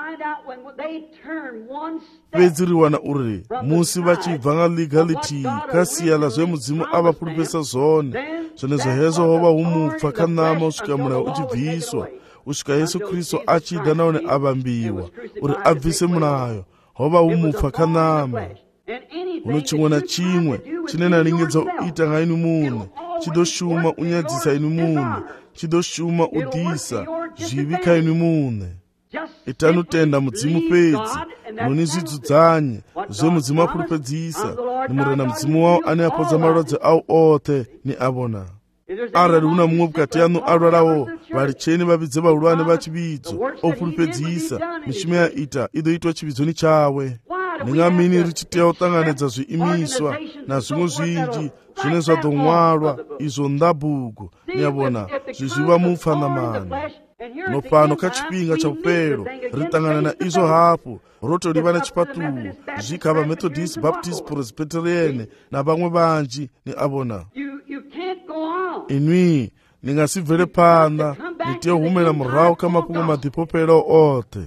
Fhedzi ri wana uri musi vha tshi bva nga ḽiga ḽithihi kha sia ḽa zwe Mudzimu a vha pfulufhesa zwone, zwenezwo hezwo ho vha hu mupfa kha ṋama u swika mulayo u tshi bviswa, u swika Yesu Kristo a tshi ḓa nahone a vhambiwa uri a bvise mulayo, ho vha hu mupfa kha ṋama. Huno tshiṅwe na tshiṅwe tshine na lingedza u ita nga ini muṋe, tshi ḓo shuma u nyadzisa ini muṋe, tshi ḓo shuma u ḓisa zwivhi kha ini muṋe. Itani u tenda Mudzimu fhedzi, noni zwi dzudzanye zwe Mudzimu a pfulufhedzisa, ni mure na Mudzimu wawo ane a fhodza malwadze au oṱhe, ni a vhona. Arali hu na muṅwe vhukati haṋu a lwalaho, vhaḽitsheni vha vhidze vhahulwane vha tshivhidzo, o pfulufhedzisa, mishumo ya ita i ḓo itwa tshivhidzoni tshawe. Ndi nga mini ri tshi tea u ṱanganedza zwiimiswa na zwiṅwe zwinzhi zwine zwa ḓo ṅwalwa, izwo nnḓa bugu, ni a vhona, zwi vha mupfa ṋamani. No fhano kha tshifhinga tsha vhufhelo ri ṱangana na izwo hafhu, ro tou livha na tshifhaṱuwo zwi kha vha Methodist, Baptist, Presbyterian na vhaṅwe vhanzhi, ni a vhona. Inwi ni nga si bvele phanḓa, ni tea u humela murahu kha mafhungo maḓiphophelaho oṱhe.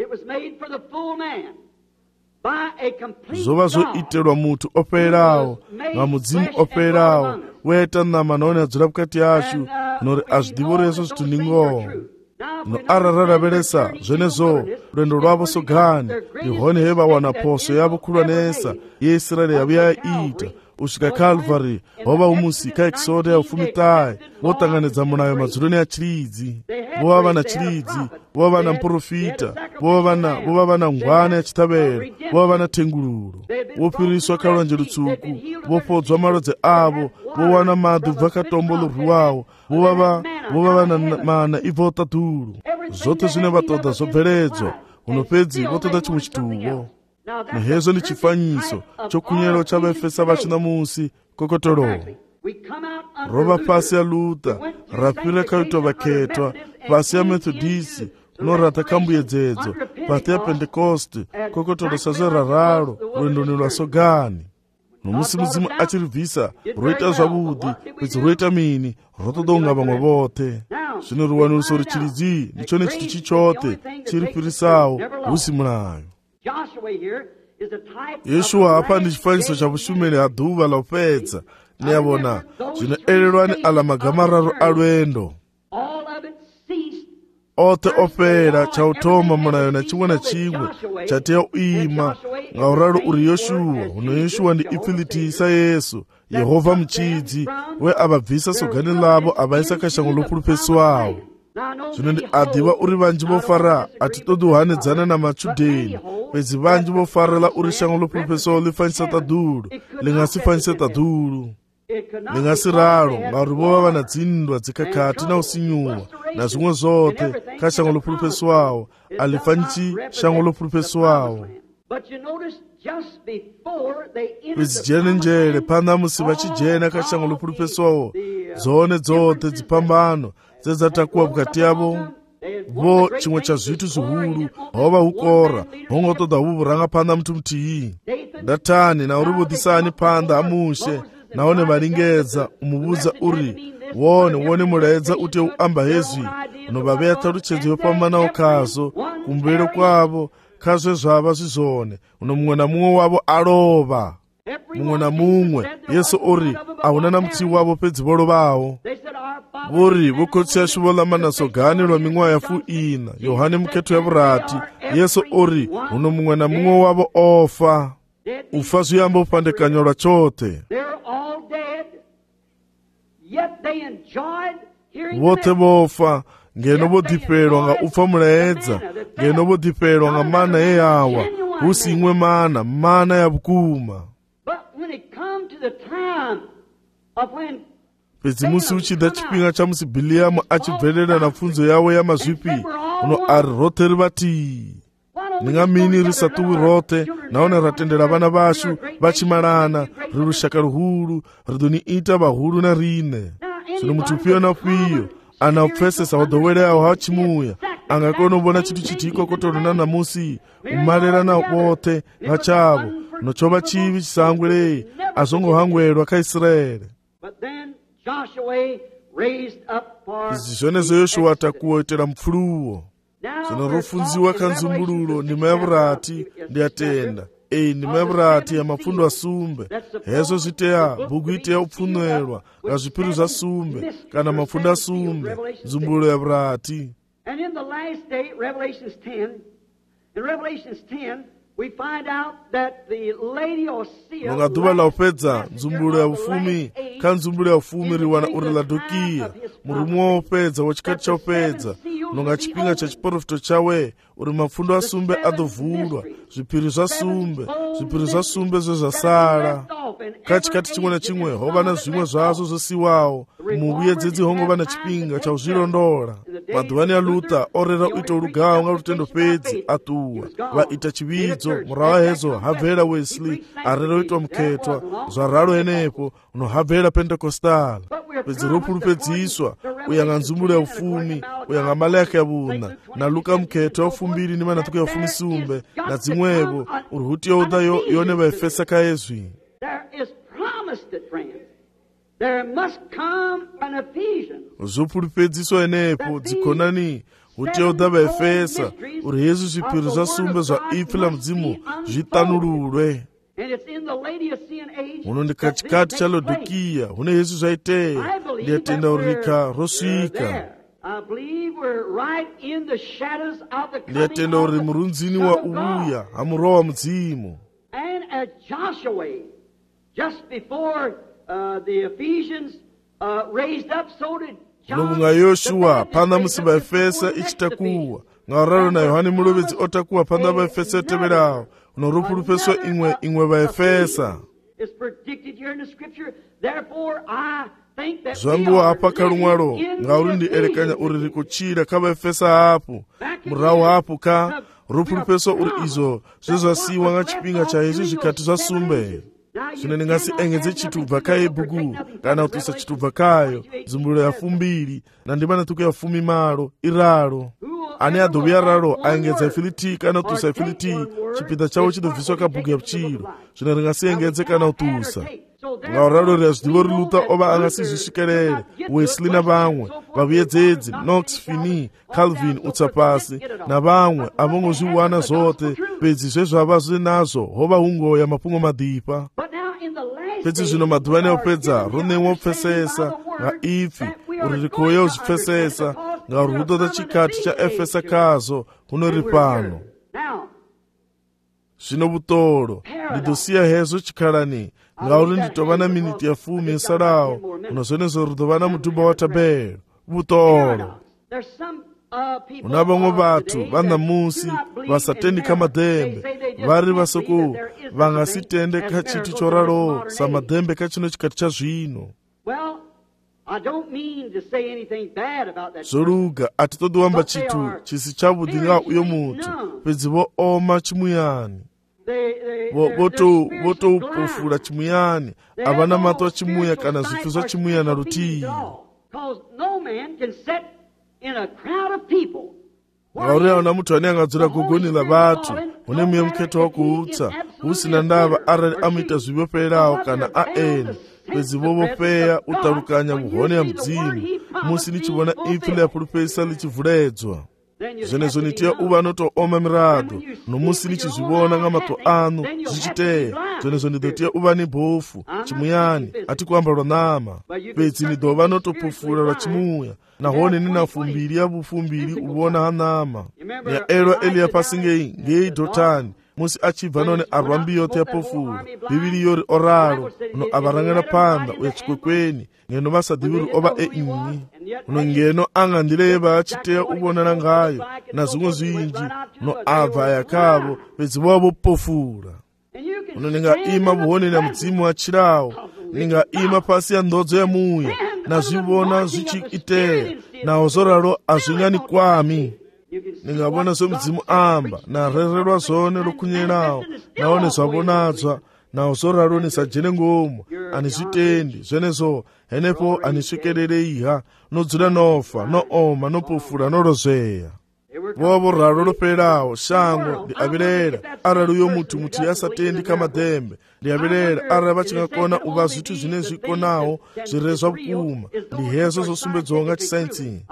Zwo vha zwo itelwa muthu o fhelelaho, nga Mudzimu o fhelelaho, we ita ṋama nahone a dzula vhukati hashu, nori a zwi ḓivha uri hezwo zwithu ndi ngoho. No arali ra lavhelesa zwenezwo lwendo lwavho Sogani, ndi hone he vha wana phoso yavho khulwanesa ye Israeli ya vhuya ya ita, usvika calvary hova umusi kaekisoda ya ufumitai votanganidza munayo madzuroni ya chiridzi vova vana chiridzi vova vana muprofita vova vana ngwana ya chitavero vova vana tengururo vopiriswa kalwanje rutsvuku vopodzwa malodze avo vowana madhi ubva katombolo rwiwavo vova vana mana ibva utadhuru zvote zvine vatoda zvobveledzwa unopedzi votoda chimwe chituvo nehezvo ni chifanyiso chokunyero chavaefesa vachina musi kokotoro rova pasi ya Luther rapira kaitwa vaketwa pasi ya Methodisi unorata kambuyedzedzo pasi ya Pentecost kokotoro sazverararo rwendoni rwasogani nomusi mudzimu achiribvisa roita zvavudi pedzi roita mini rotoda kunga vamwe vote zvino ruwaniriso ruchiridzi ndicho nechiti chichote chiripirisawo husi munayo Yeshua apa ndi chifanyiso cha vushumeri ha dhuva laupedza neyavona zvinoererwa ni ala magamararu alwendo ote opera chautoma munayo na chimwe na chimwe chateya uima ngauraro uri Yoshua uno Yoshua ndi ipfilitisa Yesu Yehova muchidzi we ababvisa sogani lavo avaisa kashango lopulupesiwawo zvino ndi adiva uri vanji vofara atitodi uhanedzana na machudheni pedzi vanji vofarela uri shango lopulupesiwawo lifanyisa tadhulu lingasi fanyisa tadhulu lingasi raro ngauri vova vana dzindwa dzikakati na usinyuwa na zvimwe zvote kashango lopulupesiwawo alifanyichi shango lopulupesiwawo pedzi njere panda musi vachijena kashango lopulupesiwawo dzone dzote dzipambano dzedzatakuwa bukati yavo vo chimwe cha zvitu zvihuru hova ukora hongotoda huvuranga panda muti mutiyi ndatani nauri vodisani panda amushe naone varingedza umuvudza uri wone muraedza uti uamba hezvi unovaveta ruchedzo yopamanawo kazo kumberi kwavo kazve zvava zvizvone uno mumwe na mumwe wavo alova mumwe na mumwe Yesu uri ahuna na mutsi wavo pedzi volovavo vori vokotsiya shuvo lamanasogani lwa ming'wa ya 4 Yohane muketo ya vurati Yesu uri uno mumwe na mumwe wavo ofa ufa zviyamba upandekanyo lwa chote vote vofa ngeno vodhiperwa nga ufa mulaedza ngeno vodhiperwa nga mana yeyawa husimwe mana ya vukuma pedzi musi uchida chipinga cha musi Biliamu achibvelela na pfunzo yawo ya mazvipi uno ari rote rivati ningamini risatuwi rote naone ratendera vana vashu vachimalana rirushaka ruhuru ridoniita vahuru na rine zvino muti upiyo na upiyo anaupfesesa wadhoweleyawo hachimuya angakona uvona chitu chitiko kotorona namusi umalera vote vachavo nochova chivi chisangwelei azongohangwelwa kaIsraeri izvi zvonezvo Yoshua atakuoitera mupfuluwo zvino rofunziwa kanzumbululo ndima yavurati ndiyatenda ndima yavurati ya mapfundo asumbe hezvo zviteya bhuku iteya upfunelwa nga zvipiri zvasumbe kana mapfundo asumbe nzumbululo yavurati. Nonga dhuva laupedza nzumbululo ya ufumi kanzumbululo ya ufumi riwana uri Laodikia murume waupedza wechikati chaupedza nonga chipinga cha chiprofito chawe uri mapfundo asumbe adovhurwa zvipiri zvasumbe zvezvasara kachikati chimwe na chimwe hova na zvimwe zvazvo zvosiwawo muvuye dzedzi hongova na chipinga chauzvirondora madhuvani ya Luther orera uita urugawo nga rutendo pedzi atuwa vaita chividzo murava hezo habvera Wesley arera uitwa muketwa zvararo enepo unohabvera Pentecostal pedzi ropulupedziswa uyanga nzumbulo ya ufumi uyanga maleka ya vuna na Luka muketwa ufumbiri ni manatuko ya ufumi sumbe na dzimwevo uri huti youdha yone vaefesa kaezvi. Zopulupedziswa enepo dzikonani huti youdha vaefesa uri Yesu zvipiri zvasumbe zvaipfila mudzimu zvitanururwe uno ndikachikati cha Laodikia hune Yesu zvaiteya ndiyatenda urika rosvika ndiyatenda uri murunzini wa uya hamurowa mudzimu just before the Ephesians raised up, so did John. Mulungu Yoshua panda musiba Efesa ichitakuwa ngauraro na Yohani Muluvitsi otakuwa panda ba Efesa teberawo unorupulupeswa ingwe ba Efesa. It's predicted here in the scripture. Therefore I think that zwambiwa apa kalumwalo ngauri ndi elekanya uri rikuchira kaba Efesa hapo murawo hapo ka rupulupeswa uri izo zvezvasiwa nga chipinga cha Yesu zvikati zvasumbe. Zvino ndingasi engedze chitubva kaye bugu kana kutusa chitubva kayo zimbulo ya 2 na ndimana tuku ya 10 iraro ani adobuya raro aengedza ifiliti kana kutusa ifiliti chipinda chawo chidobviswa kabhuku ya pchiro. Zvino ndingasi engedze kana kutusa ngauraro rezvidivo riluta ova angasizvisvikerere Wesley na vamwe vavuyedzedzi Knox, Finney, Calvin, utsapasi na vamwe avongozviwana zvote pedzi zvezvava zvinazvo hova hungoya mapungo madhipa. Pedzi zvino madhuvani opedza runewo opfesesa ngaipfi uri rikoya uzvipfesesa ngauri hutota chikati cha Efesa kazo hunori pano. Zvino vutoro ndidosiya hezvo chikhalani ngauri nditova na miniti ya 10 isalawo unozvonezo rudova na mutumba wa tabelo vutoro. Una vamwe vathu vanamusi vasatendi ka madembe vari vasoko vangasitende ka chiti choralo sa madembe ka chino chikati cha zvino. Zvoruga atitodi wamba chitu chisi chavudi nga uyo muthu pedzi vo oma chimuyani votoupofula chimuyani avana mato chimuya kana zvifu zva chimuya na rutiyi. Ngauri hauna muthu ane angadzura gogoni la vathu une muya muketo wa kuutsa usina ndava arali amuita zvivoperawo kana aeni pedzi vovopeya utarukanya vuhone ya mudzimu musi nichivona ipfi leyapulupesa lichivhuledzwa. Zvenezvo nitiya uva notooma mirado nomusi nichizvivona nga mato anu zvichiteya. Zvenezvo ndidotiya uva nibhofu chimuyani ati kuambalwa nama pedzi nidova notopufura lwa chimuya nahone nina fumbiri ya vufumbiri uvona hanama yaelwa Eliya pasingei ngei Dotani musi achibva none arwa mbi yote yapofura bhibhiri yori oraro uno avarangana panda uya chikwekweni ngeno vasadhiviri ova einyi uno ngeno angandileva achiteya uvonana ngayo na zvimwe zvinji no abva yakavo pedzi vova pofura. Uno ningaima vuhoneni ya mudzimu achirawo ningaima pasi ya ndodzo ya muya nazvivona zvichiiteya nawo zoraro hazvingani kwami. Ningavona zvomudzimu amba narererwa zvone rokunyerawo naone zvavonadzwa nawo zoraro nisajene ngomo anizvitendi zvenezvo henepo anisvikerere iha nodzura nofa nooma nopofura norozveya. Vovo raro loperawo shango ndiavirera arali uyo muti asatendi kamadembe ndiavirera arali vachingakona uva zvithu zvine zvikonawo zvirezva vukuma ndihezvo zosumbedzonga chisainsi.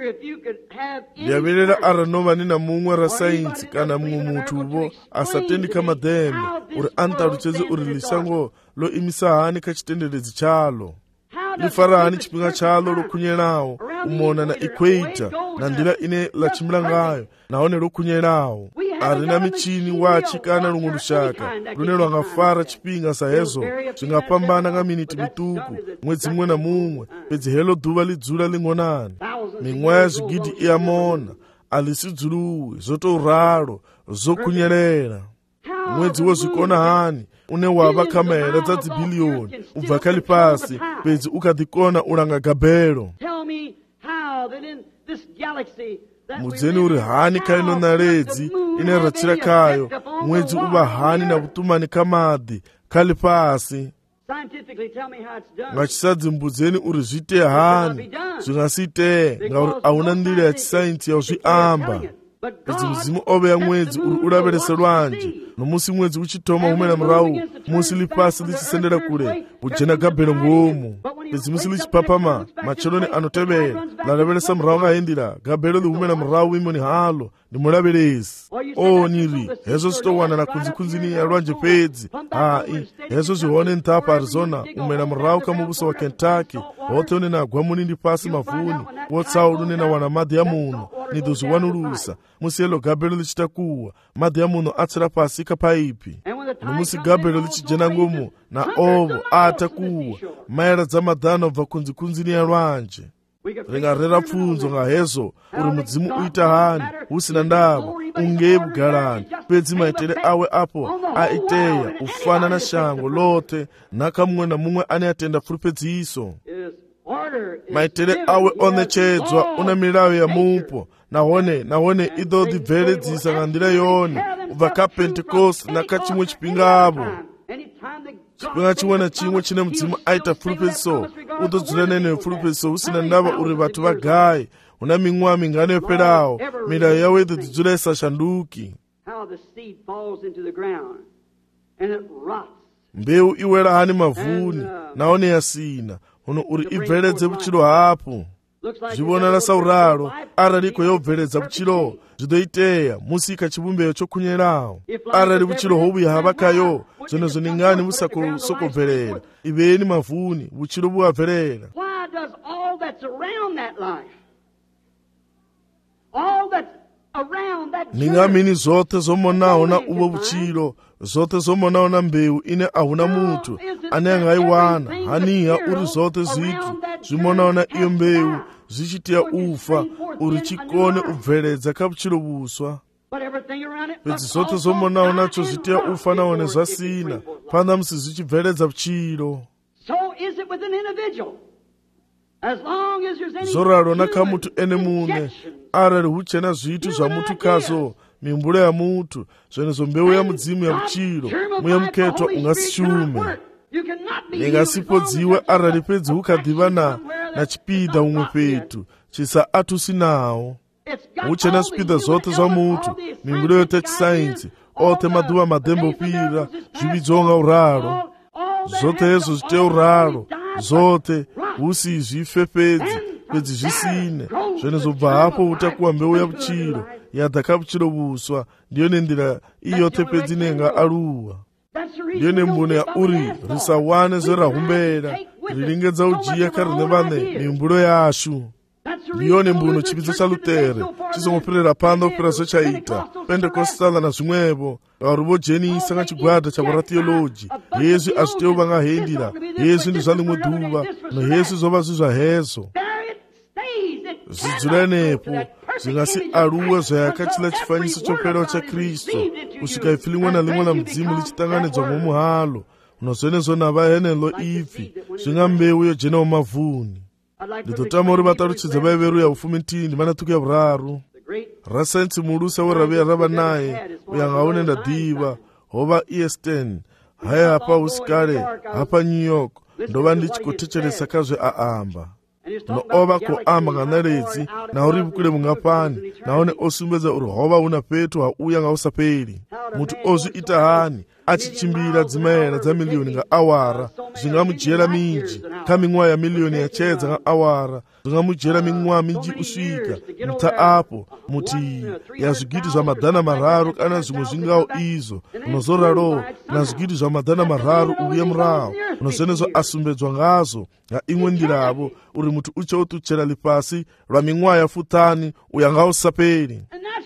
Ndiavirera arali nova nina mumwe rasainsi kana mumwe muthuvo asatendi kamadembe uri antaluchedze uri lisango loimisa hani kachitenderedzi chalo lifara hani chipinga chalo lokunyerawo umona na equator na ndila ine lachimila ngayo naone lokunyerawo arina michini wachi kana lungu lushaka lune lwangafara chipinga sa hezo zvingapambana nga miniti mituku mwedzi mwe na mumwe pedzi helo dhuva lidzula lingonani mimwe zvigidi iyamona alisidzuluwi zotoraro zokunyerera mwedzi wozvikona hani une wava kamera dza dzibhiliyoni ubva kali pasi pedzi ukadhikona ulanga gabhelo. Mudzeni uri hani kaino naredzi ine ratsira kayo mwedzi uva hani na kutumani kamadhi kali pasi. Ngachisadzi uri zvite hani zvingasite ngauri auna ndira ya chisainsi yauzviamba. Pedzi muzimu ove ya mwedzi uri uraverese lwanji nomusi mwedzi uchitoma humena murau musi lipasi lichisendera kure ujena gabhelo ngomu pedzi musi lichipapama macheloni anotevera lalaveresa murau ngahendira gabhelo lihumena murau imoni halo ndimulaveresi. Nyiri hezo zvitowana na kunzikunzini ya lwanje pedzi hai hezo zvihone ntapa Arizona umena murau kamubuso wa Kentucky hote une na gwamuni ndipasi mavuni wotsaulu nina wana madhi ya muno nidozviwanulusa musi yelo gabhelo lichitakuwa madhi ya muno atsira pasi kapaipi. nomusi Gabriel lichijena ngomo na ovo atakuwa maera dza madhana obva kunzi ya lwanje. Ringarera pfunzo nga hezo uri mudzimu uita hani usina ndava ungebugarani pedzi maitere awe apo aiteya ufana na shango lote nakamwe na mumwe ane atenda furi pedziso. Maitere awe onechedzwa una milayo ya mupo nahone ido dibveledzisa nga ndira yone ubva ka Pentecost na kachimwe chipingavo. Chipinga chimwe na chimwe chine mudzimu aita furi pedziso udodzula nene furi pedziso usina ndava uri vatu vagaye una ming'wa mingano yoperawo milayo yawo idodzidzula isashanduki. Mbeu iwera hani mavuni naone yasina uno uri ibveledze buchiro hapo. Zvibonana sauraro arariko yobveledza buchiro zvidoiteya musika chivumbeyo chokunyerawo arari buchiro hobuya havakayo zvinhu zviningani musakosokobverera iveni mavuni buchiro buwabverera. Ningamini zote zomonawo na ubo buchiro zote zomonawo na mbeu ine ahuna mutu ane angaiwana haniha uri zote zitu zvimonawo na iyo mbeu zvichitia ufa uri chikone ubveledza kabuchiro buswa. Pedzi zote zomonawo nacho zvitia ufa naone zvasina panda musi zvichibveledza buchiro. Zoraro nakamutu ene mune arari huchena zvitu zvamutu kazo mimburo ya mutu zvenezo mbeu ya mudzimu ya buchiro muya muketwa ungasishume ningasipodziwe arari pedzi hukadhivana na chipida umwe petu chisa atusinawo huchena zvipida zote zva mutu mimburo yote chisainzi ote maduva madhembopira zvividzonga uraro zote hezo zvite uraro zote husi zvife pedzi zvisine zvenezobva hapo utakuwa mbeu ya buchiro yadhaka buchiro buswa ndiyo nendira iyote pedzi nenga aruwa ndiyo nembuno ya uri risawane zverahumbera riringedza ujiya karine vane mimburo yashu ndiyo nembuno chipidzo cha Lutere chizomoperera panda kupera zvechaita Pentecostala na zvimwevo vari vojenisa nga chigwada chavora theology hezvi hazviteo vangahendira hezvi ndizvalimwe dhuva nohezvi zvova zvizva hezo zvidzura nepo zvingasi aruwa zvayakachila chifanyiso choperawo chaKristu kusvika ifi limwe na limwe la mudzimu lichitanganidzwa momuhalo unozvenezvo nava henelo ifi zvinga mbeu yojenawo mavuni. Nditotama uri vataruchidza vaiveruya ufumi ntindi manatuku ya vuraru rasainzi murusa weraviya rava naye uyangaonenda dhiva hova Easton haya hapa usikare hapa New York ndova ndichikotecheresa kazve aamba noova koamba nganaredzi nauri vukule mungapani naone osumbedza uri hova una petu hauya ngausaperi mutu ozviita hani achichimbira dzimaera dza miliyoni nga awara zvingamujera minji kaming'wa ya miliyoni yachedza nga awara zvingamujera ming'wa minji usvika muta apo muti ya zvigidi zva madhana mararu kana zvimwe zvingawo izvo unozoraro na zvigidi zva madhana mararu uye murawo unozvenezvo asumbedzwa ngazo nga imwe ndiravo uri muti uchautuchera lipasi lwa ming'wa ya futani uyangausaperi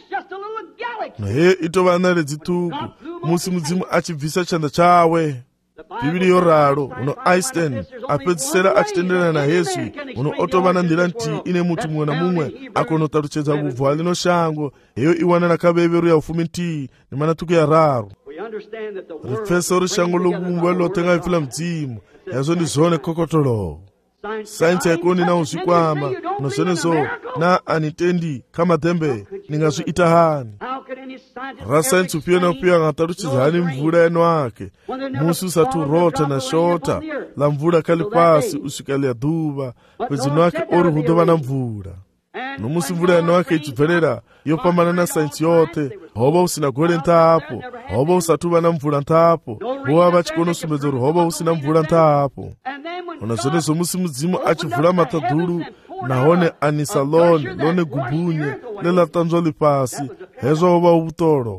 he itova naredzi tuku musi mudzimu achibvisa chanda chawe. Bhibhiri yoraro uno Einstein apedzisera achitenderana nahezvi uno otova nandira nti ine muti mumwe na mumwe akonotaruchedza ubvu halino shango heyo iwana rakaveveruya ufumi nti nemanatuku yararu ripfeso rishango lokumbwa lotenga ifila mudzimu yazo ndizvone kokotolo sainzi yaikoni nawo zvikwama unozvenezo na anitendi kamadhembe ningazviita hani rasainzi upiyo naupiyo angataruchidza hani mvura yano ake musi usati urota na shota la mvura kali pasi usvika lya dhuva kwedzino ake ori hudova na mvura nomusi mvura yano ake ichibverera yopambana na sainzi yote hova usina gore ntapo hova usati uva na mvura ntapo vova vachikonosumbedza uri hova usina mvura ntapo unazvonezo musi mudzimu achivhura matadhuru nahone anisalone lone gubhunye lelatanzwa lipasi hezvo hova ubutoro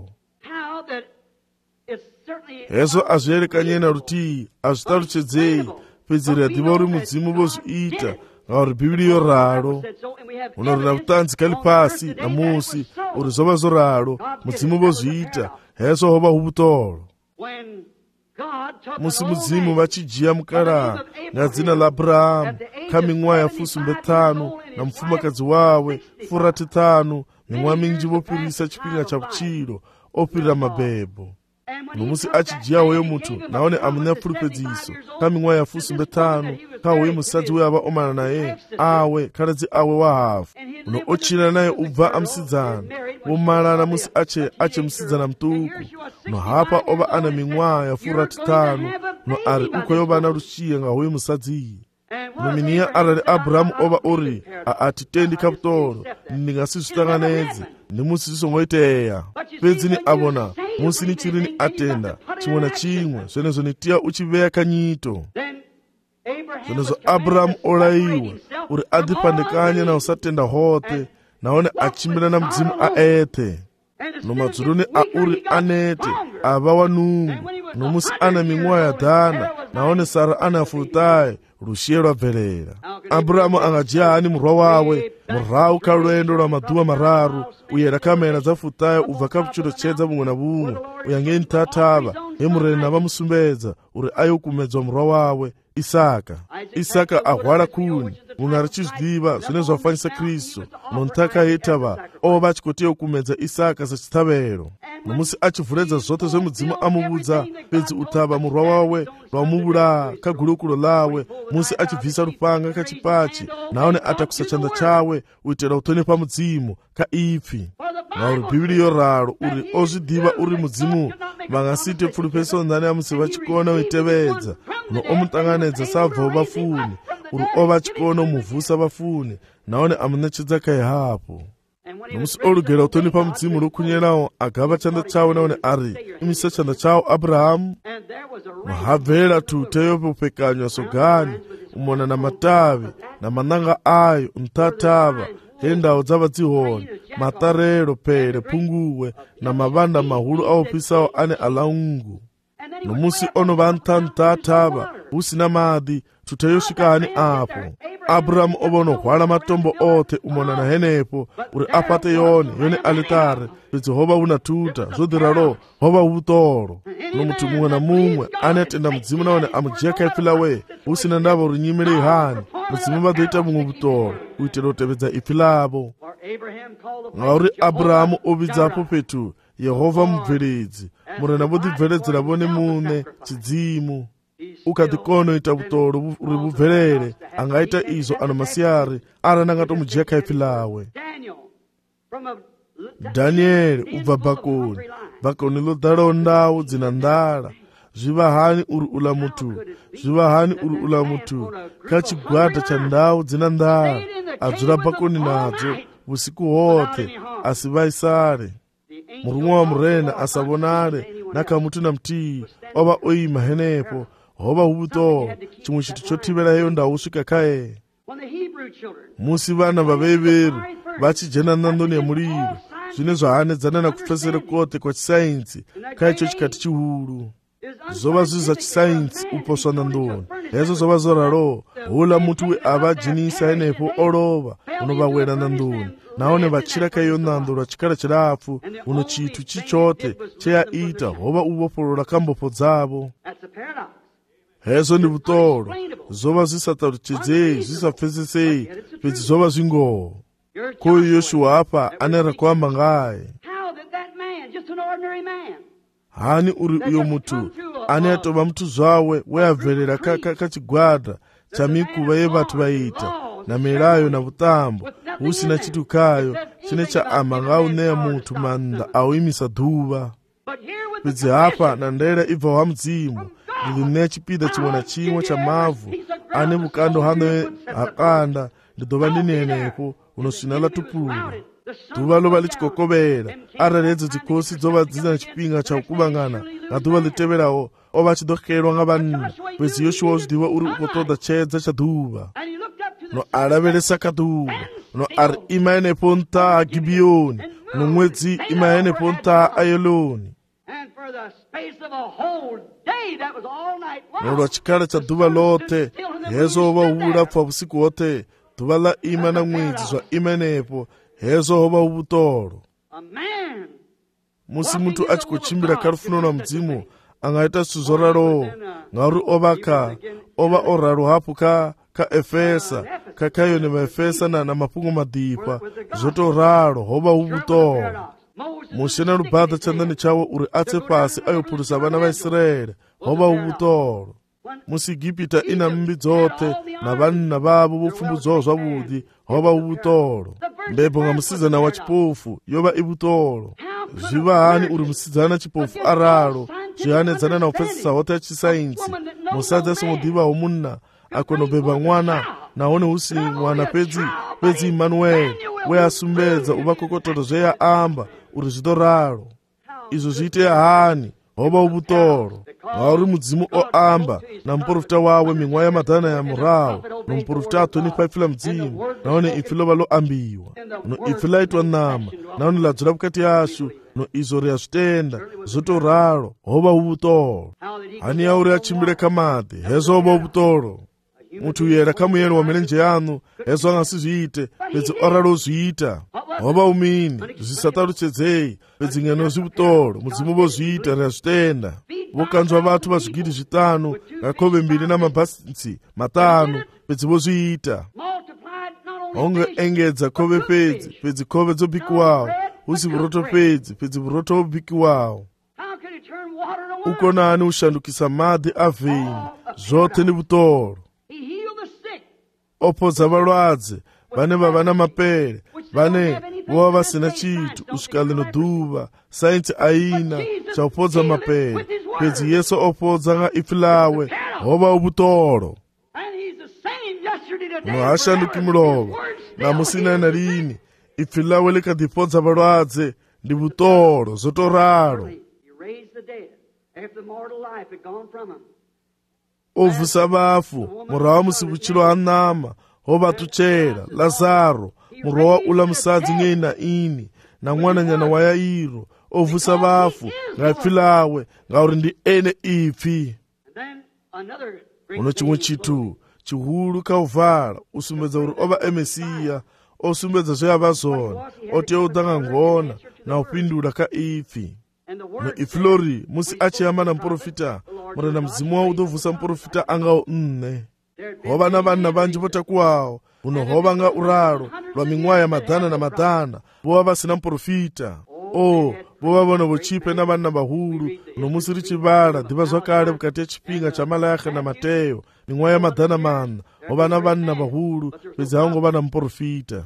hezvo azviyerekanye narutii azvitaruchedzei pedzera diva uri mudzimu vozviita ngauri bhibhiri yoraro unorina vutanzi kali pasi namusi uri zova zoraro mudzimu vozviita hezvo hova ubutoro musi mudzimu vachijiya mukarara nga dzina la Abrahamu kha ming'waha ya 5 na mufumakadzi wawe 5 ming'waha minji vopirisa chipinga cha kuchiro opirira mabebo. Nomusi achijiya hoyo mutu naone amune fulupedziso kha ming'waha ya 5 kha hoyo musadzi we ava omana naye awe khaladzi awe wa hafu uno ochira naye ubva amusidzana womalana musi ache musidzana mtuku no hapa ova ana ming'waha ya 5 no ari uko yova na luchiya nga hoyo musadziyi nominiya arali Abrahamu ova uri atitendi kaputoro ndingasizvitanganedze nemusi zvisongoiteya pedzi ni avona musi ni chiri ni atenda chimwe na chimwe zvenezvo nitiya uchiveya kanyito zvenezvo Abrahamu olayiwa uri adipandekanye na usatenda hote naone achimbira na mudzimu aete nomadzuluni auri anete ava wanungu nomusi ana ming'waha ya dhana naone Sara ana afurutaye rushiye rwabverera. Abrahamu angajiya hani murwa wawe murau kha lwendo lwa madhuwa mararu uyera kamena dzafutaye ubva kapuchirochedza bumwe na bumwe uyange ntatava emureri navamusumbedza uri ayokumedzwa murwa wawe Isaka ahwala kuni munhu arichizvidiva zvine zvafanisa Kristu nontaka yetava ova achikoteyo kumedza Isaka sechitavero nomusi achivhuredza zvote zvemudzimu amuvudza pedzi utava murwa wawe rwamuvulaa kagulukulo lawe musi achibvisa rupanga kachipachi naone atakusa chanda chawe uitira utonepa mudzimu kaipfi nauri Bhibhiri yoraro uri ozvidiva uri mudzimu vangasite pfulupeso ndani yamusi vachikona uitevedza no omutanganedza sabva vafuni uri ova chikona umuvhusa vafuni naone amunechedza kaihapo nomusi olugera utonipa mudzimu rokunyerawo agava chanda chawo naone ari imisa chanda chawo Abrahamu nohabvera tuteyo popekanywa sogani umona na matavi na mananga ayo umtatava hendawo dzava dzihoni matarero pere punguwe na mavanda mahulu aopisawo ane alaungu nomusi onova ntanu tatava usina madhi tuteyosvika hani apo Abrahamu ova unohwala matombo ote umona na henepo uri apate yone alitare pedzi hova una tuta zodhiralo hova utoro nomuti mumwe na mumwe anatenda mudzimu naone amujiya kaifilawe usina ndava uri nyimirei hani mudzimu vadoita mumwe utoro uitira utevedza ifi lavo ngauri Abrahamu ovidzapo petu Yehovha mubveredzi murena vodibveredzera vone mune chidzimu ukadikono ita utoro uri bubverere angaita izvo ano masiyari arana angatomujiya kaifi lawe. Danieli ubva bhakoni lodharawo ndau dzina ndara zviva hani uri ula mutu kachigwadha cha ndau dzina ndara adzura bhakoni nadzo usiku hwote asi vaisare murumwe wa murena asavonare nakamutu na mtii ova oima henepo hova huvutoro chimwe chitu chotiverayo ndausvika kaye musi vana vaveveru vachijena nandoni yemuriro zvine zvahanedzana nakupfesere kote kwachisainzi kaicho chikati chihuru zova zvizi zvachisainzi uposwa nandoni hezvo zvova zoraro hula mutu weava jinisa henepo olova unovawera nandoni naone vachira kaiyo nando rwachikara chirapfu uno chitu chichote cheyaita hova uvopolora kambopo dzavo. Hezvo ndi vutoro zova zvisataruchedzei zvisapfesesei pedzi zova zvingoho koyo Yoshua apa anera kuamba ngaye hani uri uyo mutu ane atova mutu zvawe weabverera kachigwadha chamikuva yevatu vaita na mirayo na vutambo usina chitu kayo chine chaamba ngauneya mutu manda auimisa dhuva pedzi hapa na ndera ibva wa mudzimu ndine chipida chimwe na chimwe cha mavhu ane vukando hano hakanda ndidova ndinenepo unosvina latupura dhuva lova lichikokovera arali edzo dzikosi dzova dzina chipinga chaukuvangana na dhuva liteverawo ova achidokerwa ngavanhu pedzi Yoshua uzvidiva uri ukotoda chedza chadhuva no alaveresa kadhuva no ari imaenepo nta Gibiyoni no mwedzi imaenepo nta Ayeloni nolwa chikala cha dhuva lote hezvo hova huvulapfa vusiku hote dhuva la ima na mwedzi zva imenepo hezvo hova huvutoro musi mutu achikuchimbira karufuno na mudzimu angaita zwithu zwo raloho ngauri o vha o ralo hafhu kha Efesa kha yone vaefesa na mafhungo maḓipha zwo to ralo ho vha hu vhuṱolo. Mose na lubada tshanḓani tshawe uri a tse fhasi a yo phulusa vhana vha Israele ho vha hu vhuṱolo. Musi Igipita i na mmbi dzoṱhe na vhanna vhavho vho pfumbudzwaho zwavhuḓi ho vha hu vhuṱolo. Mbebo nga musidzana wa tshipofu yo vha i vhuṱolo. Zwi vha hani uri musidzana tshipofu a ralo zwi hanedzana na u pfesesa hoṱhe ya tshisaintsi. Musadzi a songo ḓivhaho munna a kona u beba ṅwana nahone hu si ṅwana fhedzi Emmanuel we a sumbedza u vha kokotolo zwe ya amba uri zwi ḓo ralo. Izwo zwi itea hani? Ho vha hu vhuṱolo ngauri mudzimu o amba na muprofita wawe miṅwaha ya maḓana ya murahu, no muprofita a ṱhonifha ipfi la mudzimu nahone ipfi lo vha lo ambiwa, no ipfi la itwa ṋama nahone la dzula vhukati hashu, no izwo ri a zwi tenda zwo to ralo. Ho vha hu vhuṱolo. Hani ya uri a tshimbile kha maḓi, hezwo ho vha hu vhuṱolo. Muthu u yela kha muyelo wa milenzhe yaṋu, hezwo a nga si zwi ite fhedzi o ralo zwi ita. Ho vha hu mini? Zwi sa ṱalutshedzei fhedzi ngeno zwi vhuṱolo. Mudzimu vho zwi ita, ri a zwi tenda. Vho kanzwa vhathu vha zwigidi 5 nga khovhe 2 na mabasitsi 5 fhedzi vho zwi ita. Ho ngo engedza khovhe fhedzi khovhe dzo bikiwaho, hu si vhurotho fhedzi vhurotho ho bikiwaho. U konani u shandukisa maḓi a veini? Zwoṱhe ndi vhuṱolo. O podza vhalwadze vhane vha vha na mapele, vhane vho vha vha sina tshithu u swika ḽino ḓuvha. Saintsi a ina tsha u podza mapele, fhedzi Yesu o podza nga ipfi lawe. Ho vha hu vhuṱolo. No ha shanduki mulovha ṋamusi na lini, ipfi lawe li kha ḓi podza vhalwadze. Ndi vhuṱolo, zwo to ralo. O vusa vhafu murahu musi vhutshilo ha ṋama ho vha ṱutshela. Lazaro murwa wa uḽa musadzi ngei na ini na ṅwananyana wa Yairo o vusa vhafu nga ipfi lawe ngauri ndi ene ipfi. Uno tshiṅwe tshithu tshihulu kha u vala u sumbedza uri o vha e Mesiya, o sumbedza zwe a vha zwone, o tea u ḓa nga ngona na u fhindula kha ipfi. No ipfi lori musi a tshi amba na muprofita, murena mudzimu wawe u ḓo vusa muprofita a ngaho nṋe. Ho vha na vhanna vhanzhi vho takuwaho, huno ho vha nga uralo lwa miṅwaha ya maḓana na maḓana vho vha vha sina muprofita. Vho vha vhona vho tshipe na vhanna vhahulu. No musi ri tshi vhala ḓivha zwakale vhukati ha tshifhinga tsha Malaki na Mateo, miṅwaha ya maḓana maṋa ho vha na vhanna vhahulu fhedzi ha ngo vha na muprofita.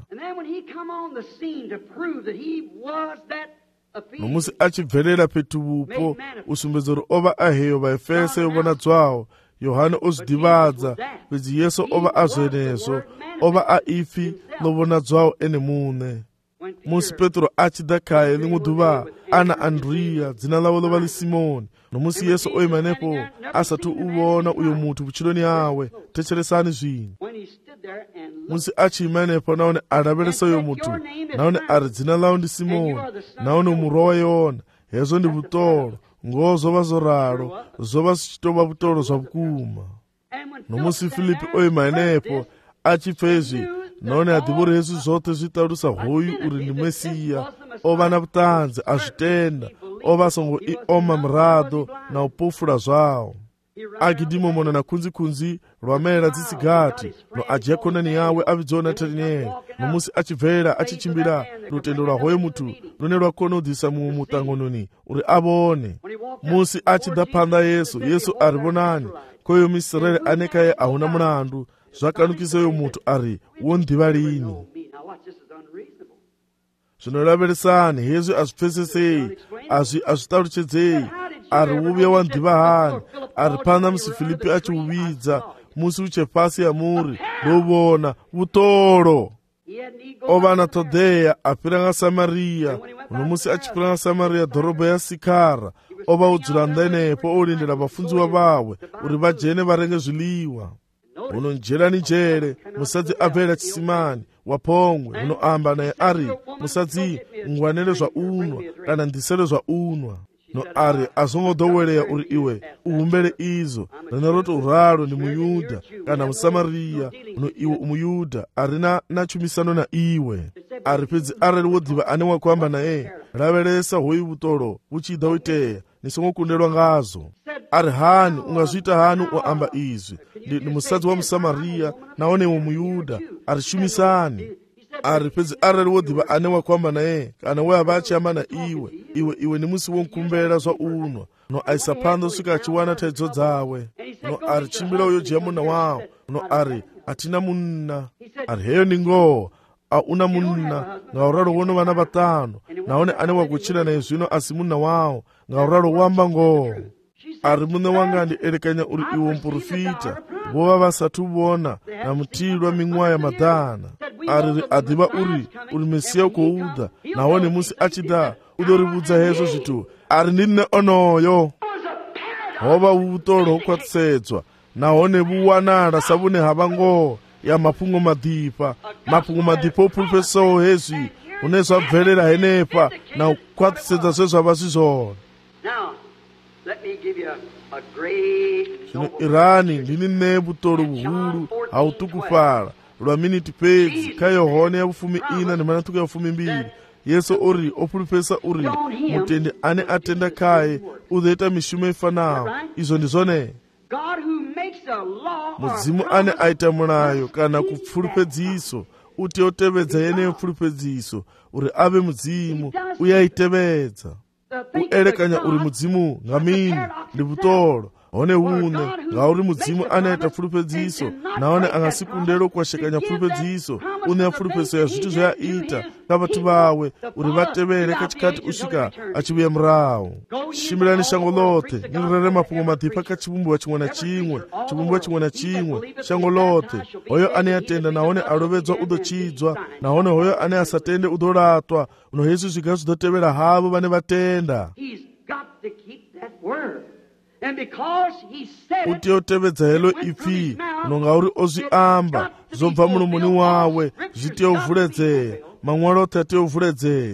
No musi a tshi bvelela fhethu vhupo u sumbedza uri o vha a heyo Vaefesa yo vhonadzwaho, Yohane o zwi ḓivhadza fhedzi Yesu o vha a zwenezwo, o vha a ipfi ḽo vhonadzwaho ene muṋe. Musi Petro a tshi ḓa khaye ḽiṅwe ḓuvha a na Andrea, dzina ḽawe ḽo vha ḽi Simoni. No musi Yesu o ima hanefho a sathu u vhona uyo muthu vhutshiloni hawe, thetshelesani zwino. Musi a tshi ima hanefho nahone a lavhelesa uyo muthu nahone a ri dzina ḽawe ndi Simoni nahone murwa wa Yona, hezwo ndi vhuṱolo. Ngoho zwo vha zwo ralo, zwo vha zwi tshi tou vha vhuṱolo zwa vhukuma. No musi Filipi o ima hanefho a tshi pfa hezwi nahone a ḓivha uri hezwi zwoṱhe zwi ṱalusa hoyu uri ndi Mesiya, o vha na vhuṱanzi a zwi tenda, o vha a songo i oma miraḓo na u pofula zwawo. A gidima u mona na khunzikhunzi lwa mela dzisigathi, no a dzhia khonani yawe a vhidziwaho Nathaniele. No musi a tshi bvela a tshi tshimbila, lutendo lwa hoyo muthu lune lwa kona u ḓisa muṅwe muṱangononi uri a vhone. Musi a tshi ḓa phanḓa Yesu a ri vhonani khoyo Muisraele ane khaye a huna mulandu. Zwa kanukisa uyo muthu a ri wo nḓivha lini? Zwino lavhelesani, hezwi a zwi pfesesei, a zwi ṱalutshedzei. A ri wo vhuya wa nḓivha hani? A ri phanḓa musi Filipi a tshi u vhidza musi u tshe fhasi ya muri, ndo vhona vhuṱolo. O vha na ṱhoḓea a fhira nga Samariya. No musi a tshi fhira nga Samariya, ḓorobo ya Sikhara, o vha o dzula nnḓa henefho o lindela vhafunziwa vhawe uri vha dzhene vha renge zwiḽiwa. Huno ndzhelani nzhele, musadzi a bvela tshisimani wa phongwe. Huno amba naye a ri, musadzi, ngwanele zwa unwa kana nḓisele zwa unwa. no ari azongo doweleya uri iwe uhumbele izo naneroto uralo ni muyuda kana musamariya no iwe umuyuda arina nachumisano na iwe ari pedzi arali wodiva ane wakwamba naye lavelesa hoyi vutolo vuchida uiteya nisongokundelwa ngazo ari hani ungazvita hani waamba izvi ni musadzi wa musamariya naone iwe muyuda ari shumisani ari pedzi arali wodiva ane wakwamba naye kana we avachiyamba na iwe ni musi wonkumbela zva unwa no aisa phanḓa swika achiwana thaidzo dzawe no ari chimbila uyo dzhia munna wawo no ari atina munna ari heyo ni ngoho auna munna ngauralo wono vana vatano naone ane wakutshila naye zvino asi munna wawo ngauralo wamba ngoho ari mune wanga ndielekanya uri iwe mprofita vova vasati vona na mutilwa ming'wa ya madhana ari adiva uri mesiya ukouda naone musi achida udorivudza hezvo zvitu ari ndine onoyo hova vutolo hokwatisedzwa nahone vuwanala savune hava ngoho ya mapungo madipa opulpesawo hezwi une zvabvelela henepa na ukwatisedza zvezvava zvizvona zvino irani ndini ne vutolo vuhulu hautukufala lwa miniti pedzi kayohone ya vufumi ina ni manatuku ya vufumi mbili yesu uri opulupesa uri mutendi ane atenda kaye uzoita mishumo ifanawo izvo ndizvone mudzimu ane aita mulayo kana kupfulupedziso uti otevedza yene pfulupedziso uri ave mudzimu uyaitevedza uelekanya uri mudzimu ngamini ndi vutolo hone une ngauri mudzimu anaita pfulupedziso naone angasikundelo kuwashekanya pfulupedziso une ya pfulupeso ya zvitu zvayaita kavatu vawe uri vatevere kachikati usvika achivuya murawo shimilani shango lote ningirere mapungo madipa kachivumbiwa chimwe na chimwe shango lote hoyo ane yatenda naone alovedzwa udochidzwa naone hoyo ane asatende udolatwa uno yesu zviga zvidotevera havo vane vatenda uti otevedza helo ipfi unonga uri ozviamba zobva mulomoni wawe zviti ovhuledzeya mamwalo oti ati ovhuledzeya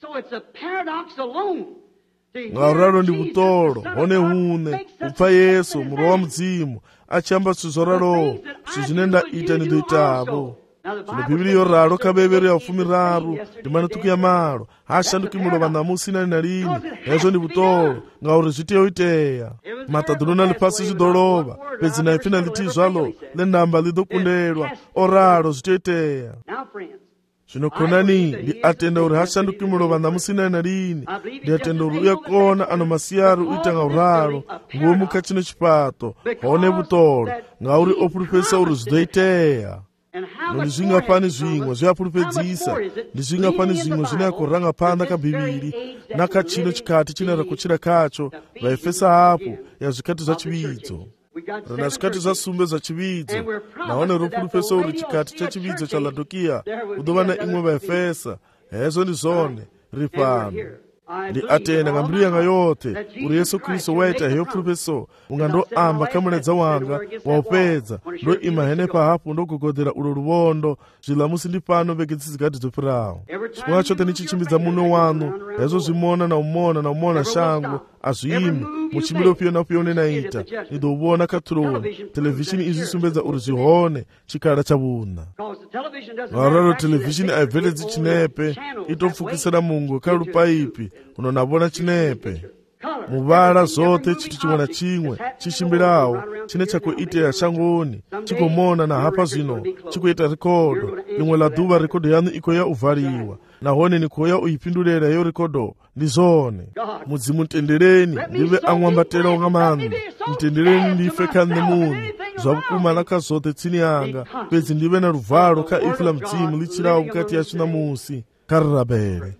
ngauralo ndi vutolo hone une upfa yesu muro wa mudzimu achiamba sizvoralowo sizvinenda ita nindoitavo zvino bhibhiri yoralo kavevero ya vufumi raru ndi manatuku ya malo hashanduki mulova namusi nani nalini hezvo ndi vutolo ngauri zvitiyoiteya matadhuno nali pasi zvidolova pedzi naipfi naliti zvalo lendamba lidokundelwa oralo zvitiyoiteya zvino konani ndi atenda uri hashanduki mulova namusi nani nalini ndi atenda uri uyakona ano masiyari uita ngauralo nguomuka chino chipato hone vutolo ngauri opulupesa uri zvidoiteya ndizvingapani zvimwe zviyapulupedzisa ndizvingapani zvimwe zvinayakuranga panda kabhibhiri nakachino chikati chinara kuchira kacho vaefesa hapo ya zvikati zvachividzo rana zvikati zvasumbe zvachividzo naone ropulupesa uri chikati chechividzo chaladokiya udova na imwe vaefesa hezvo ndizvone riri pano ndi atenda ngambiri yanga yote uri yesu kristu waita heyo pfulupeso unga ndoamba kamuledza wanga waupedza ndoima henepa hapo ndogogodera ulo luvondo zvilamusi ndi pano veke dzizikati dzopfirawo chikwaa chote nichichimbidza muno wanu hezvo zvimona na umona shango azvimi muchimiro piyo na piyo nenaita nidovona katuloni televishini izvisumbedza uri zvihone chikala chavuna vararo televishini aibveledzi chinepe itopfukisira mungu kalupaipi unonavona chinepe muvala zote chitu chimwe na chimwe chishimbirawo chine chakuiteya shangoni chikomona na hapa zvino chikuita rikodo limwe la dhuva rikodo yanu ikoya uvhariwa nahone nikoya uipindulera yo rikodo ndizone mudzimu tendereni ndive angwambatera unga manu mtendereni ndife kane munhu zvakukumana kazote tsini yanga pedzi ndive na ruvharo kaifi la mudzimu lichirawo mukati yacho namusi karirabere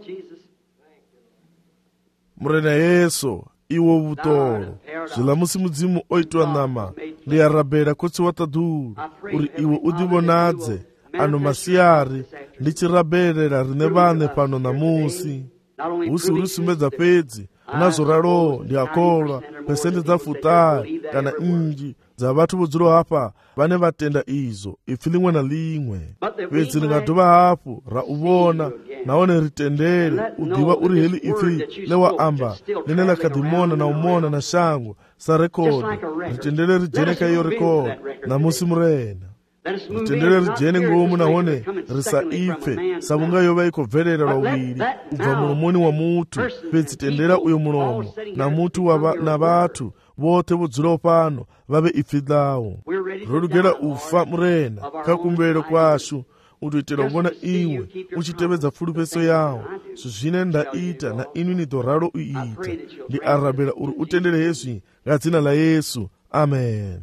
murena yesu iwo vutolo zvilamusi mudzimu oitwa nama ndiyarabhera kotsi watadhuru uri iwe udivonadze ano masiyari ndichirabherera rine vane pano namusi usi urisumbedza pedzi unazoralowo ndiakolwa pesende dzafutayi kana inji dza vhathu vhudzulaho hafha vhane vha tenda izwo ipfi ḽiṅwe na ḽiṅwe. Fhedzi ri nga dovha hafhu ra u vhona nahone ri tendele u ḓivha uri heḽi ipfi ḽe wa amba ḽine ḽa kha ḓi mona na u mona na shango sa rekhodo, ri tendele ri dzhene kha iyo rekhodo ṋamusi murena. Ri tendele ri dzhene ngomu nahone ri sa ipfe sa vhunga yo vha i khou bvelela lwavhili u bva mulomoni wa muthu. Fhedzi tendela uyo mulomo na muthu na vhathu vhoṱhe vho dzulaho fhano vha vhe ipfi ḽawo. Ro lugela u fa murena kha kumbelo kwashu u tou itela u vhona iwe u tshi tevhedza pfulufheso yawo. Zwine nda ita na inwi ni ḓo ralo u ita. Ndi arabela uri u tendele hezwi nga dzina ḽa Yesu. Amen.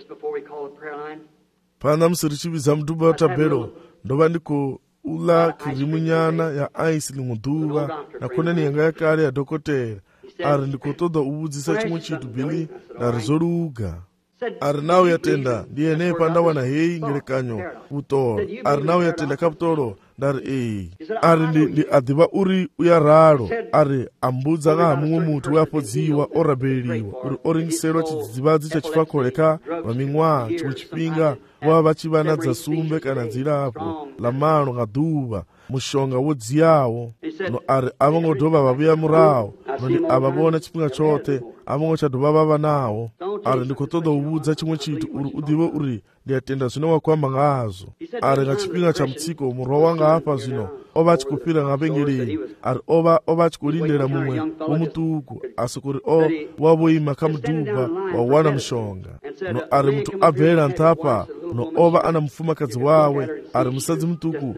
Phanḓa musi ri tshi vhidza muduba wa thabelo, ndo vha ndi khou ḽa khirimu nyana ya aisi ḽiṅwe ḓuvha na khonani yanga ya kale ya dokotela. A ri ndi khou ṱoḓa u vhudzisa tshiṅwe tshithu Billy, nda ri zwo luga. A ri na u ya tenda ndi henefha nda wana heyi ngelekanyo vhuṱolo. A ri na u ya tenda kha vhuṱolo, nda ri ee. A ri ndi a ḓivha uri u ya ralo. A ri a mbudza nga ha muṅwe muthu we a fhodziwa o rabeleliwa uri o rengiselwa tshidzidzivhadzi tsha tshifakhole kha lwa miṅwaha. Tshiṅwe tshifhinga vha vha tshi vha na dza sumbe kana dzilafho ḽa malo nga ḓuvha, mushonga wo dziaho. No a ri a vho ngo dovha vha vhuya murahu, no ndi a vha vhona tshifhinga tshoṱhe a vho ngo tsha dovha vha vha naho. A ri ndi khou ṱoḓa u vhudza tshiṅwe tshithu uri u ḓivhe uri ndi a tenda zwine wa khou amba ngazwo. A ri nga tshifhinga tsha mutsiko murwa wanga hafha zwino o vha a tshi khou fhira nga vhengeleni. A ri o vha a tshi khou lindela muṅwe wo muṱuku, a soko ri wa vho ima kha muduba wa u wana mushonga. No a ri muthu a bvelela nṱha hafha, no o vha a na mufumakadzi wawe. A ri musadzi muṱuku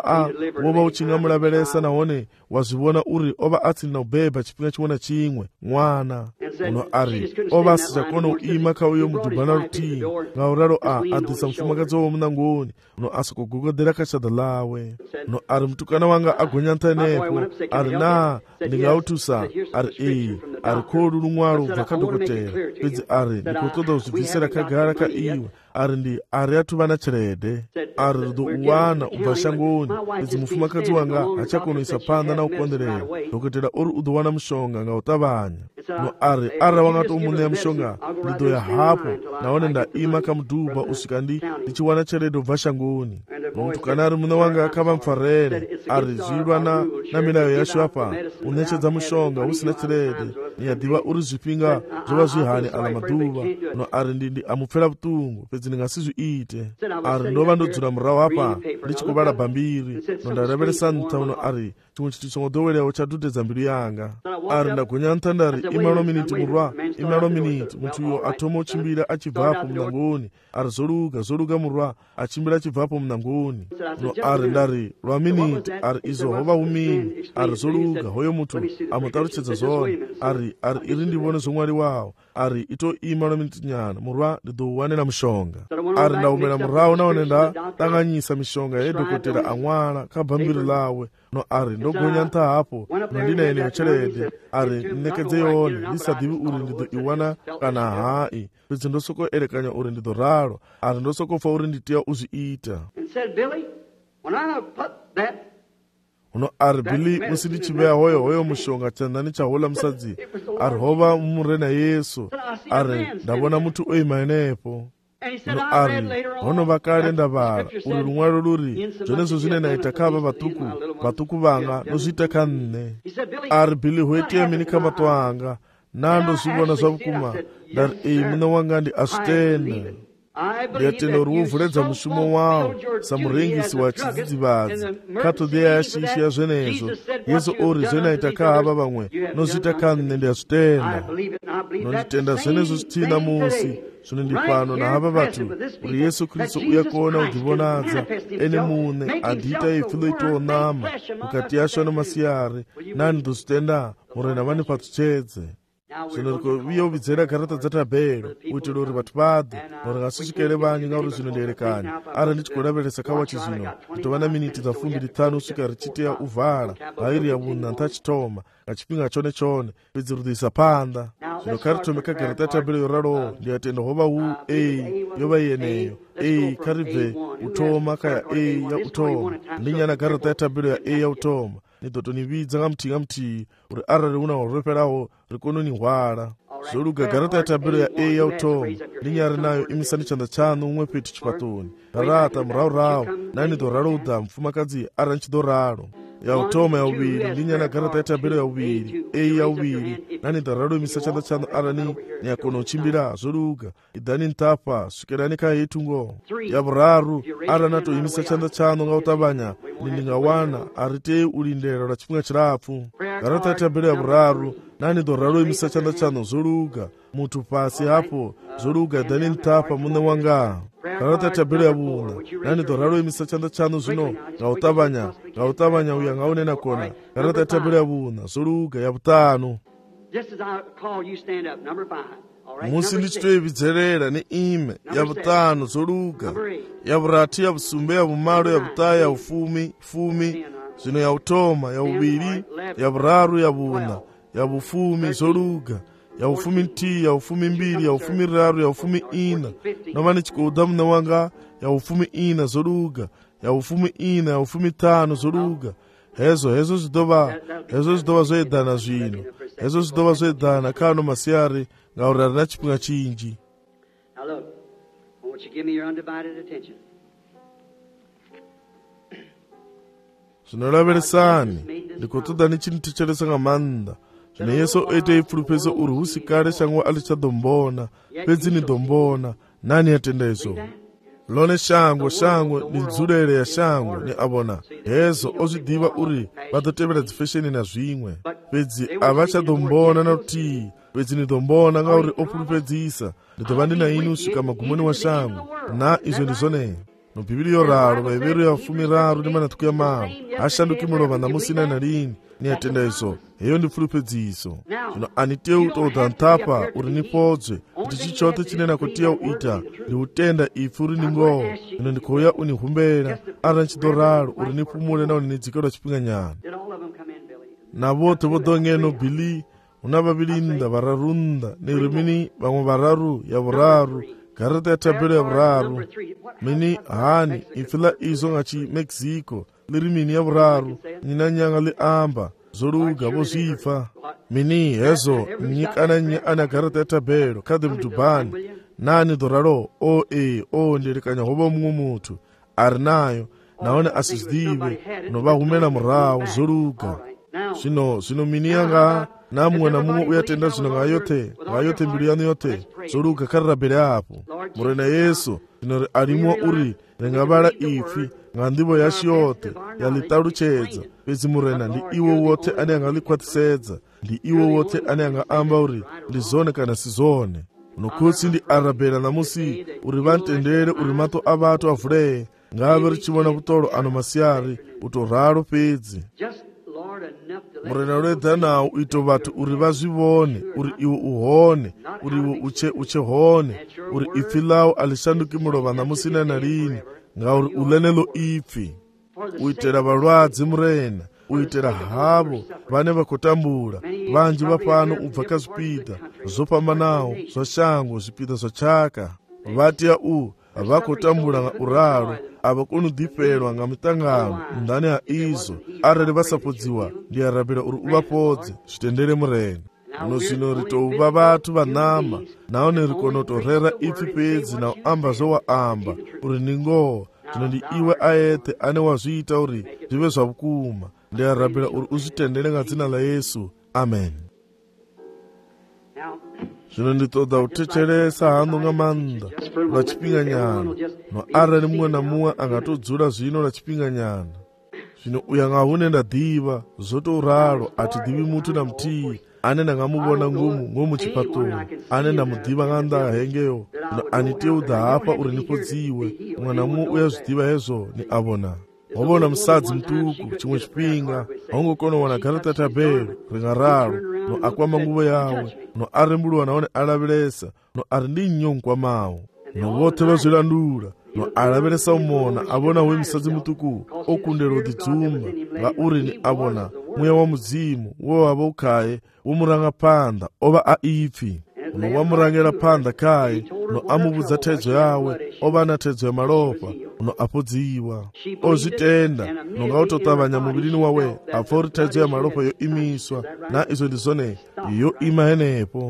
wo vha u tshi nga mulavhelesa nahone wa zwi vhona uri o vha a tsini na u beba tshifhinga tshiṅwe na tshiṅwe ṅwana. No a ri o vha a si tsha kona u ima kha uyo muduba na luthihi, nga u ralo a ḓisa mufumakadzi wawe muṋangoni. No a soko gogodela kha shaḓa ḽawe. No a ri mutukana wanga a gonya nṱha henefho. A ri na ndi nga u thusa. A ri ee. A ri kholu luṅwalo u bva kha dokotela. Fhedzi a ri ndi khou ṱoḓa u zwi bvisela khagala kha iwe. A ri a thu vha na tshelede. A ri ḓo u wana u bva shangoni. Fhedzi mufumakadzi wanga ha tsha kona u isa phanḓa na u konḓelela. Dokotela uri u ḓo wana mushonga nga u ṱavhanya. No a ri arali wa nga tou mu ṋea mushonga ndi ḓo ya hafho nahone nda ima kha muduba u swika ndi tshi wana tshelede u bva shangoni. No mutukana a ri muṋe wanga kha vha mpfarele. A ri zwi lwa na milayo yashu hafha u ṋetshedza mushonga hu si na tshelede. Ni a ḓivha uri zwifhinga zwo vha zwi hani aḽa maḓuvha. No a ri ndi a mu pfela vhuṱungu, fhedzi ndi nga si zwi ite. A ri ndo vha ndo dzula murahu hafha ndi tshi khou vhala bambiri. No nda lavhelesa nṱha. No a ri tshiṅwe tshithu songo ḓoweleaho tsha dudedza mbilu yanga. A ri nda gonya nṱha nda ri imalo miniti murwa, imalo miniti. Muthu uyo a thoma u tshimbila a tshi bva hafho muṋangoni. A ri zwo luga murwa a tshimbila a tshi bva hafho muṋangoni. No a ri nda ri lwa miniti. A ri izwo ho vha hu mini. A ri zwo luga. Hoyo muthu a mu ṱalutshedza zwone. A ri iri ndi vhone zwo ṅwaliwaho. A ri ito ima lwa miniti nyana murwa ndi ḓo u wanela mushonga. A ri nda humela murahu nahone nda ṱanganyisa mishonga ye dokotela a ṅwala kha bambiri ḽawe. No a ri ndo gonya nṱha hafho no ndi na yeneyo tshelede. A ri ṋekedze yone ndi sa ḓivhi uri ndi ḓo i wana kana hai. Fhedzi ndo sokou elekanya uri ndi ḓo ralo. A ri ndo sokou pfa uri ndi tea u zwi ita. No a ri Billy musi ndi tshi vhea hoyo mushonga tshanḓani tsha houḽa musadzi, a ri ho vha murena Yesu. A ri nda vhona muthu o ima henefho. No a ri ho no vha kale nda vhala uri luṅwalo luri zwenezwo zwine na ita kha havha vhaṱuku vhanga ndo zwi ita kha nṋe. A ri Billy ho itea mini kha maṱo anga na ndo zwi vhona zwa vhukuma. Nda ri ee muṋe wanga ndi a zwi tenda. Ndi a tenda uri wo vuledza mushumo wawo sa murengisi wa tshidzidzivhadzi kha ṱhoḓea ya shishi ya zwenezwo. Yesu o ri zwe na ita kha havha vhaṅwe no zwi ita kha nṋe ndi a zwi tenda. No ndi tenda zwenezwo zwithihi ṋamusi. Zwino ndi fhano na havha vhathu uri Yesu Kristo u ya kona u ḓivhonadza ene muṋe a ḓi ita ipfi ḽo itaho ṋama vhukati yashu ano masiari. Na ni ḓo zwi tenda murena vha ni fhaṱutshedze. Zwino ri khou vhuya u vhidzela garaṱa dza thabelo u itela uri vhathu vha ḓe. No ri nga si swikele vhanzhi ngauri zwino ndi elekanya. Arali ndi tshi khou lavhelesa kha watshi zwino ndi tou vha na miniti dza 25 u swika ri tshi tea u vala nga iri ya vhuṋa nṱha tshi thoma nga tshifhinga tshone. Fhedzi ri ḓo isa phanḓa. Zwino kha ri thome kha garaṱa ya thabelo yo raloho. Ndi a tenda ho vha hu yo vha yeneyo. Kha ri bve u thoma kha ya ya u thoma. Ndi nyana garaṱa ya thabelo ya ya u thoma. Ni ḓo tou ni vhidza nga muthihi uri arali hu na ho rwefhelaho ri kone u ni hwala. zoluga garata ya tabelo ya A ya utoma linyari nayo imisani chanda chanu umwe peti chipatoni garata mraurau nani doraro uda mfumakadzi ara nchidoraro ya utoma ya uviri linyana garata ya tabelo ya uviri A ya uviri nani doraro imisa chanda chanu arani ni akono chimbira zoluga idani ntapa sukerani kaya itungo ya vuraru ara nato imisa chanda chanu nga utabanya nilinga wana arite ulindera la chipunga chirafu garata ya tabelo ya vuraru nani doraro imisa chanda chanu zoluga mutu pasi hapo zoluga idani ntapa mune wanga garata ya tabelo ya vuna nani doraro imisa chanda chanu zino nga utabanya uya nga unena kona garata ya tabelo ya vuna zoluga ya vutanu. Just as I call you, stand up. Number 5. All right. Musi Number 6. ndichitoibvidzerera ni ime ya vutanu zoluga ya vurati ya vusumbe ya vumalo ya vutaya ya ufumi zvino ya utoma ya uviri ya vuraru ya vuna ya vufumi zoluga ya ufumi nti ya ufumi mbiri ya ufumi raru ya ufumi ina nomani chikuda mune wanga ya ufumi ina zoluga ya ufumi ina ya ufumi tano zoluga hezo zidova zoedana zvino hezo zidova zoedana kano masiyari ngaurari na chipunga chinji. Now look, I want you to give me your undivided attention. Zvinoraveresani ndikutoda nichinhu tichelesa ngamanda zvine yesu oite ifulupese uri husikare shangwa alichadombona pedzi ni dombona nani yatenda izo lone shangwe ni nzulele ya shangwe ni abona hezo ozvidiva uri vatotevera dzifesheni na zvimwe pedzi avachadombona nakuti pedzi ni dombona ngauri ofulupedzisa nditova ndina ini usvika magumoni wa shangwe na izvo ndizvone nobhibhiri yoraro vaivero ya fumi raru nemanatuku ya maru hashanduki mulova namusina narini niyatenda izo heyo ndifulupedziso zvino aniteu toudha ntapa uri nipodzwe kuti chichote chinena kutiya uita ndiutenda ife uri ningowo ino ndikuuya unihumbera ara nchidoraro uri nipumule na uni nidzikelwa chipinganyana na vote vodongeno bili una vavilinda vararunda nirimini vamwe vararu ya vuraru garata ya tabelo ya vuraru mini hani ifila izo ngachi Mexico liri mini ya vuraru nina nyanga li amba zoluga vozvifa mini hezo nyikana nyana garata ya tabelo kade mdubani nani doraro ndirikanya hobo mumwe mutu ari nayo naone asizdive novahumela murau zoluga zvino mini yanga namwe na mumwe uyatenda zvino ngayote mbilu yanu yote zoluga karirabere apo murena yesu zvino arimwo uri ringavala ifi ngandivo yashi yote yalitaluchedza pedzi murena ndi iwo wote ane angalikwatisedza ndi iwo wote ane angaamba uri ndizone kana sizone nokutsi ndi arabera namusi uri vantendere uri mato avatu avuleye ngave richivona kutolo ano masiyari utoraro pedzi murena uledza nawo ito vatu uri vazvivone uri iwo uhone uri iwo uchehone uri ifi lawo alishanduki mulova namusina narini ngauri ulenelo ifi uitera valwadzi murena uitera havo vane vakotambula vanji vapano ubva kazvipita zvopambanawo zvashango zvipita zvachaka vatiya vakotambula nga uraro avakonudhifelwa nga mitangano ndani ha izo arali vasapodziwa ndiyarabira uri uvapodze zvitendere murena uno zvino ritouva vatu vanama naone rikonotorera ifi pedzi na amba zvowaamba uri ningowo zvino ndi iwe aete ane wazviita uri zvive zvavukuma ndiyarabira uri uzvitendere nga dzina la Yesu amen. Zvino nditoda kutecheresa hano ngamanda la chipinganyana no arali mumwe na mumwe angatodzula zvino la chipinganyana zvino uya ngahune ndadiva zotouralo atidivi mutu na mtii ane ndangamuvona ngomu chipatoni ane ndamudiva nganda hengeyo zvino aniteudha hapa uri nipodziwe mwana mumwe uyazvidiva hezvo ni avona wavona musadzi mutuku chimwe chipinga haungokonowana garata tabelo ringaralo no akwama nguvo yawe no arembuluwa naone alavelesa no ari ndi nyongwa mawo no vote vazvilandula no alavelesa umona avona we musadzi mutuku okundela udzidzumba nga uri ni avona mweya wa mudzimu wowava ukhaye womuranga panda ova aifi no wamurangela panda kaye no amuvudza tedzo yawe ova na tedzo ya malopa no apodziwa ozvitenda no ngautotavanya muviri wawe afa uri tedzo ya malopa yo imiswa na izo ndizone yo ima henepo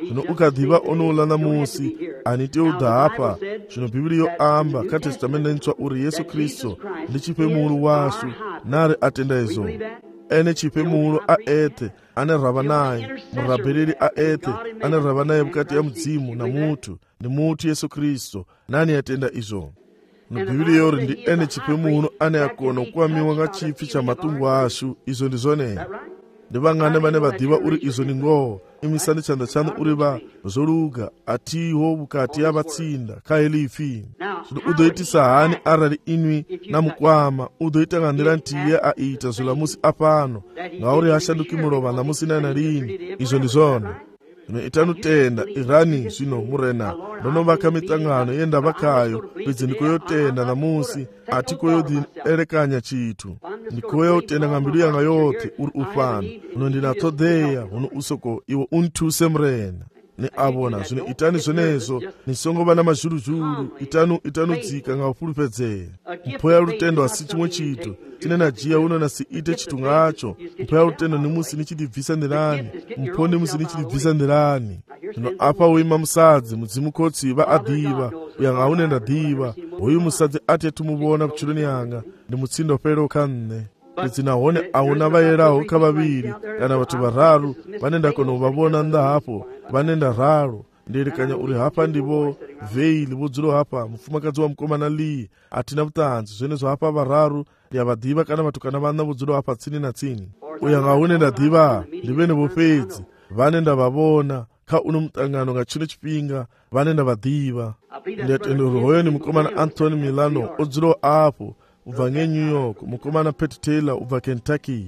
zvino ukadhiva onoula namusi anite udha apa zvino bhibhiri yoamba katestamende ntsva uri Yesu Kristu ndi chipemulu washu nari atenda izo ene chipemulu aete ane rava naye murabhereri aete ane rava naye mukati ya mudzimu na mutu ndi mutu Yesu Kristu nani atenda izo bhibhiri yori ndi ene chipemulu ane akona kuwamiwa nga chipfi cha matungu ashu izo ndizone ndi vang'ane vane vadhiva uri izo ni ngoho imisani chanda chanu uri va zoluga atiho vukati ya vatsinda kaelifi zvino udoitisa hani arali inwi na mukwama udoita ng'andira ntiye aita zulamusi apano ngauri hashanduki mulova namusi nana lini izo ndizone zvino itanutenda irani zvino murena ndonovaka mitangano yendavakayo pedzi ndikoyotenda namusi atikoyodierekanya chitu ndikoyotenda ng'ambilu yanga yote uri ufano uno ndinatodheya uno usoko iwo untuse murena ni avona zvino itani zvenezo nisongova na mazhuruzhuru itanudzika ngaufulupedzera mphoya lutendo hasi chimwe chitu tine najiya uno nasiite chitu ngacho mphoya lutendo nimusi nichitibvisa ndirani mpho nimusi nichitibvisa ndirani zvino apa uima musadzi mudzimu kotsi va adhiva uyanga aunenda dhiva uyu musadzi ati tumuvona kuchuloni yanga ndi mutsindo pero kanne pedzinahone auna vayeraho kavaviri kana vatu vararu vanenda konovavona nda hapo vanenda raro nderekanya uri hapa ndivo veili vodzuro hapa mufumakadzi wa mukomana Lee atina vutanzi zvenezvo hapa vararu ndiyavadhiva kana vatukana vana vodzuro hapa tsini na tsini uyanga aunenda dhiva ndivene vopedzi vanenda vavona ka uno mutangano nga chino chipinga vanenda vadhiva ndiyatendero hoyo ni mukomana Anthony Milano odzuro apo ubva nge-New York mukomana Pat Taylor ubva Kentucky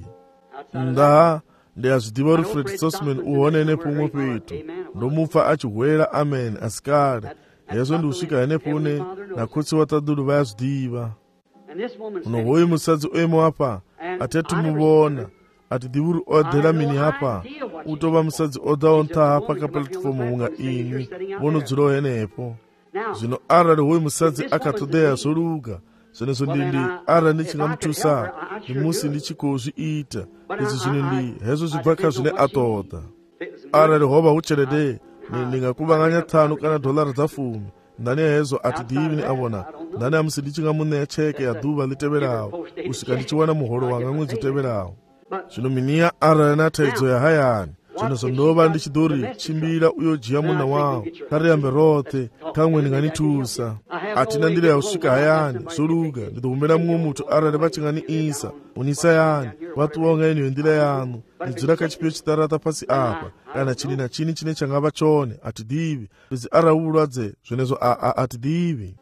nda ndiyazvidhiva uri Fred Sosman uhone nepomwe petu ndomupfa achihwera amen asikare hezvo ndiusvika henepone nakotsi wataduru vayazvidhiva uno hoyo musadzi oemo apa atetumuvona atidhiva uri odhera mini hapa utova musadzi odaonta hapa kaplatfomu unga inwi vonodzurawo henepo zvino arali hoyo musadzi akatodheya zvoluga zvenezvo ndindi ara ndichingamutusa ndimusi ndichikozviita izvi zvino ndi hezvo zvibvaka zvine atoda arali hova ucherede ndingakuvanganya 5 kana $10 ndani hezvo atidhivi ni avona ndani amusi ndichingamuneya cheke ya dhuva liteverawo kusvika ndichiwana muholo wanga mwedzi uteverawo zvino miniya arali nataidzo yahayani zvenezvo ndova ndichidori chimbira uyojiya muna wawo kariyambe rothe kamwe ndinganitusa atina ndira yausvika hayani zvoluga ndidokumbera mumwe mutu arali vachingani-isa unisa yani vatuwonga iniyo ndira yanu ndidzira kachipiyo chitarata pasi apa kana chini na chini chine changava chone atidhivi pedzi araulwadze zvenezvo atidhivi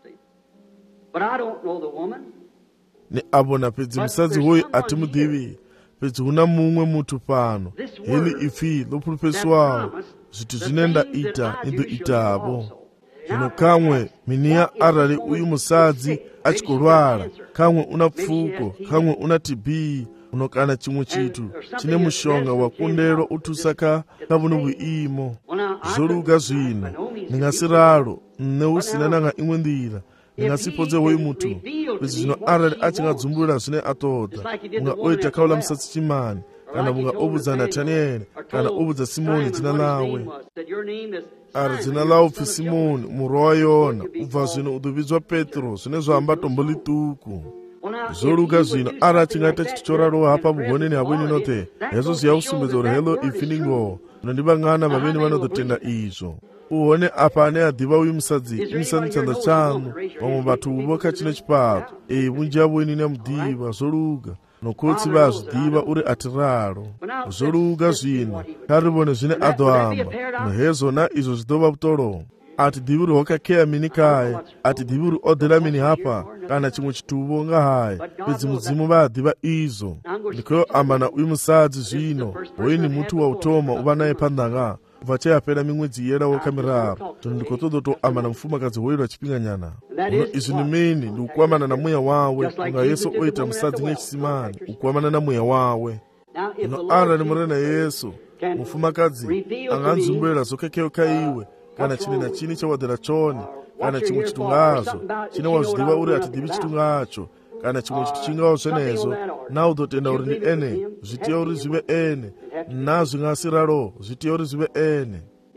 ni avona pedzi musadzi hoyu atimudhivi pedzi huna mumwe mutu pano heli ifi lopulupeswawo zviti zvinenda ita indoitavo zvino kamwe miniya arali uyu musadzi achikorwara kamwe una pfuko kamwe una TB unokana chimwe chitu chine mushonga wakundero utusaka kavuno vuimo zvoluga zvino ndingasiralo neusina nanga imwe ndira ndingasipodze hoyu mutu pedzi zvino arali achingadzumbulira zvine atoda unga oita kaula musatsi chimani kana unga obudza Natanieli kana obudza Simoni dzina lawe ari dzina lawo pfi Simoni murwa wa Yona ubva zvino udovidzwa Petro zvine zvaamba tombo lituku zvoluga zvino ari achingaita chitu choraro hapa vugoneni havweni note hezvo zviyakusumbedza uri helo ifi ningoho nondivang'ana vaveni vanodotenda izvo uone apa ane adhiva uyu musadzi imisani chanda chanu vamwe vatu voka chino chipato vunji yavoini nemudhiva zvoluga nokotsi vazvidhiva uri atiraro zvoluga zvino karivone zvine adoamba nohezo na izvo zvidova vutoro atidhivi uri hokakeya mini kaye atidhivi uri odhera mini hapa kana chimwe chituvo ngahaye pedzi mudzimu vaadhiva izvo ndikoyo amba na uyu musadzi zvino hoini mutu wautoma uva naye pandanga ubva chayapera mimwedzi yera wokamiraru tono ndikotodotoamba na mufumakadzi hoyirwa chipinganyana uno izvi nimini ndikukwamana na mweya wawe unga Yesu oita musadzi nechisimani ukukwamana na mweya wawe uno arali murena Yesu mufumakadzi anganzumbuira zokekeyo kaiwe kana chini na chini chawadhera chone kana chimwe chitu ngazo chine wazvidhiva uri atidhivi chitu ngacho kana chimwe chitu chingawo zvenezo naudotenda uri ndi ene zvitiya uri zvive ene nazvingasiraro zvitiya uri zvive ene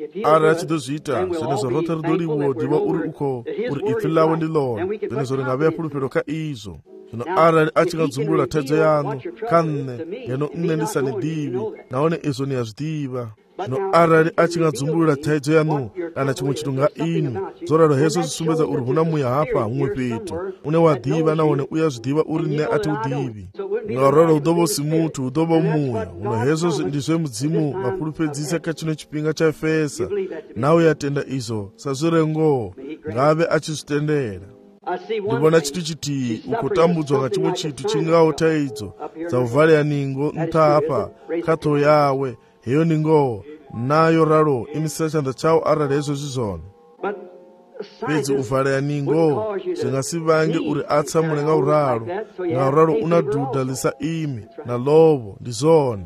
ara achidozviita zvenezvo rote rudo riwodiwa uri uko uri ifi lawo ndi lone zvenezvo ringave pulupiro ka izvo zvino arali achingadzumbulula tedzo yanu kanne ngeno nne ndisanidivi naone izvo niyazvidiva zvino arali achingadzumbulula tedzo yanu kana chimwe chitu nga inu zoralo hezvo zvisumbedza uri huna muya hapa humwe petu une wadhiva naone uyazvidiva uri ne ati udivi ngauralo udova simutu udova muya uno hezvo ndizve mudzimu vapulupedzisa kachino chipinga cha Efesa nawe yatenda izvo sazvirengo ngave achizvitendera ndibona chitu chiti ukutambudzwa nga chimwe chitu chingawo taidzo dzauvhale ningo ntapa kato yawe heyo ningo nayo ralo imisira chanda chawo arali hezvo zvizvona pedzi uvhale ningo zvingasivange uri atsamule ngauralo ngauralo una dhudha lisa imi na lovo ndizone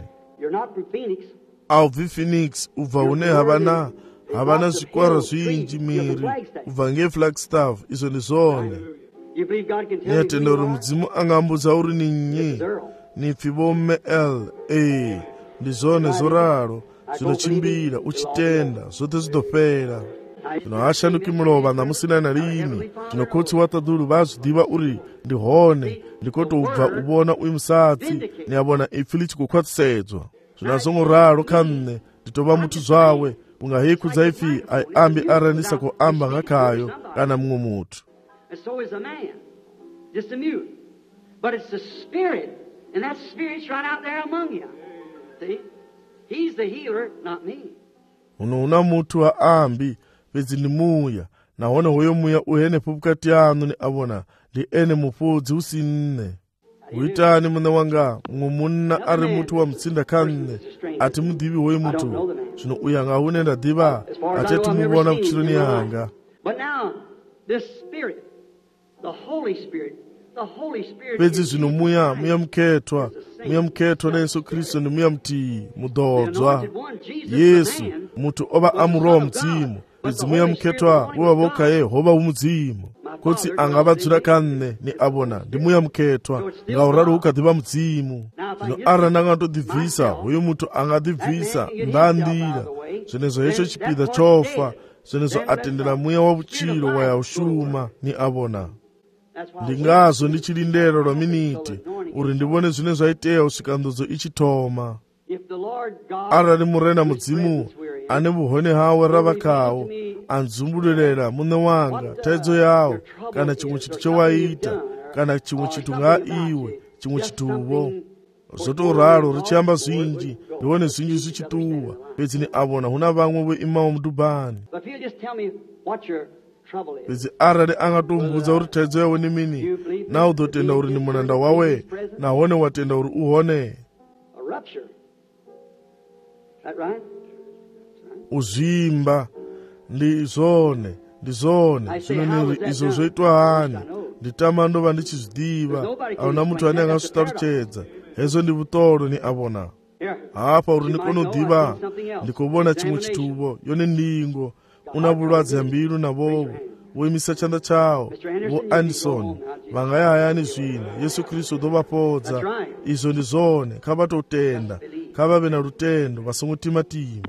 aubvi Phoenix ubva une havana zvikwara zvinji miri ubva ngeFlagstaff izvo ndizone niyatenda uri mudzimu angambudza uri ninyi nipfi vome L.A. ndizone zoraro zvinochimbira uchitenda zvote zvidopera zvino hashanduki mulova namusina narini zvino kotsi watadhuru vazvidiva uri ndihone ndikotoubva uvona uyu musatsi niyavona ipfi lichikukwatisedzwa zvino azongoraro kanne nditova mutu zvawe ungahikudza ifi aiambi aranisa kuamba ngakayo kana mumwe mutu. And so is a man, just a mute. But it's the Spirit, and that Spirit's right out there among you. See? He's the healer, not me. Uno una mutu wa ambi, pedzi ni muya, naona huyo muya uhene pukati anu ni abona, li ene mupudzi usinne. Uitani mune wanga, ngumuna ari mutu wa mtsinda kanne, ati mudivi huyo mutu, shino uyanga unenda diva, achetu mubona kuchiruni hanga. But now, this Spirit, the Holy Spirit, pedzi zvino muya muketwa na Yesu Kristu ni muya mtii mudodzwa Yesu mutu oba amurowa mudzimu pedzi muya muketwa wevavoka ye hova umudzimu kotsi angavadzura kanne ni abona ndi muya muketwa ngauraro ukadhiva mudzimu zvino ara nangatodhibvisa huyo mutu angadhibvisa ndandira zvenezvo hecho chipida chofa zvenezvo atendera muya wavuchiro wayaushuma ni abona ndingazo ndichilindero lwa miniti uri ndivone zvine zvaiteya usvika ndodzo ichitoma arali murena mudzimu ane vuhone hawe ravakawo anzumbululera mune wanga taidzo yawo kana chimwe chitu chowaita kana chimwe chitu ngaiwe chimwe chituvo zotoraro richiyamba zvinji ndione zvinji zvichituwa pedzi ni abona huna vamwe veimawo mudubhani pedzi arali angatombudza uri taidzo yawe ni mini na udotenda uri ni munanda wawe nahone watenda uri uhone uzvimba ndizone zvinoniri izvo zvoitwa hani nditama ndova ndichizvidiva hauna mutu ane angasvitaruchedza hezvo ndi vutoro ni abona hapa uri ndikonodiva ndikuvona chimwe chituvo yone ndingo una vulwadze yambiru navovo voimisa chanda chawo vo Anderson vangayahayani zvino Yesu Kristu dovapodza izvo ndizone kavatotenda kavave na rutendo vasungutima-tima.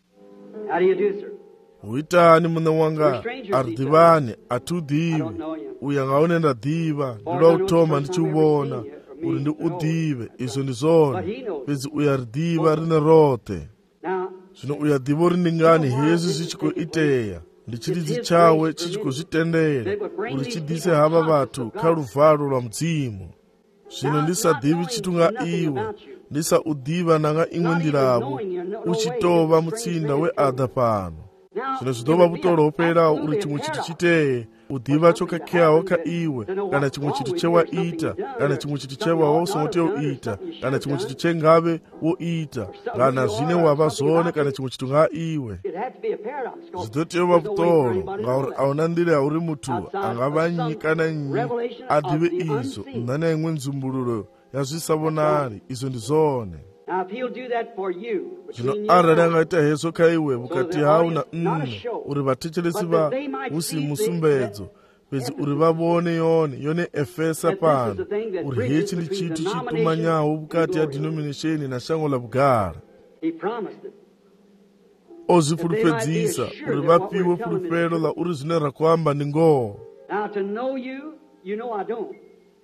Uitani mune wanga aridhivani atiudhivi uya ngaunenda dhiva ndilwa utoma ndichiuvona uri ndi udhive izvo ndizone pedzi uya ridhiva rine rote zvino uya dhivo rindingani hezvi zvichikoiteya ndichidzi chawe chichikozvitendera uri chidhise hava vatu karuvharo lwa mudzimu zvino ndisadhivi chitunga iwe ndisaudhiva nanga imwe ndiravo uchitova mutsinda weadha pano zvino zvidova vutoro operawo uri chimwe chitu chiteye udhiva chokakeyawo ka iwe kana chimwe chitu chewaita kana chimwe chitu chewawa usongoteoita kana chimwe chitu chengave woita kana zvine wava zvone kana chimwe chitu nga iwe zvidoteva vutoro ngauri auna ndiri yauri mutu angava nyika na nyi adhive izvo nana imwe nzumbululo yazvisavonari izvo ndizone zvino arali angaita hezvo kaiwe vukati hau na nne uri vatechelesi va usi musumbedzo pedzi uri vavone yone Efesa pano uri hechi ndi chitu chitumanyawo vukati ya denomination na shango la bugara ozifulufedzisa uri vapiwe fulufelo la uri zvine rakuamba ndi ngoho. Now to know you, you know I don't.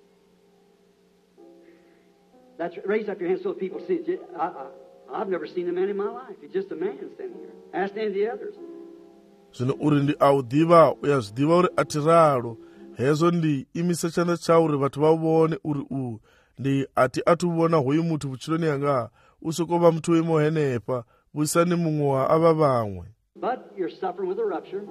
That's raise up your hands so people see it. I've never seen a man in my life. He's just a man standing here. Ask any of the others. Zvino uri ndi audiva uyazvidiva uri atiralo hezo ndi imisa chanda chao uri vatu vavone uri ndi ati atuvona hoyu mutu vuchiloni yanga usokova mtu wemo henepa vuisani mumwe wa ava vamwe. But you're suffering with a rupture.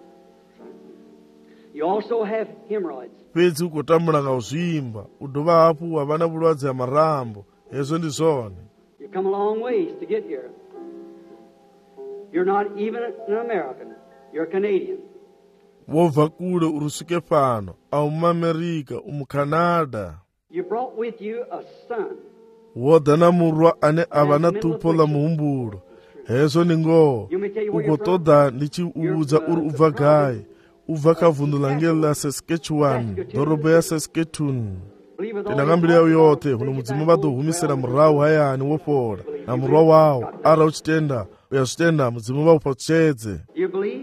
You also have hemorrhoids. Pedzi ukotambula nga uzimba udova hapu wavana vulwadze ya marambo hezo ndi zone. You come a long ways to get here. You're not even an American. You're a Canadian. Wobva kule urusike pano au muAmerika umuKanada. You brought with you a son. Wodana murwa ane avana tupo la muhumbulo hezo ni ngoho ukotoda ndichiudza uri ubva gai ubva kavhundula ngeli la Saskatchewan dorobo ya Saskatoon. Tinangambiri yao yote huno mudzimu vadohumisira murau hayani wopora na murwa wao ara uchitenda uyazvitenda mudzimu vaupachedze. You believe?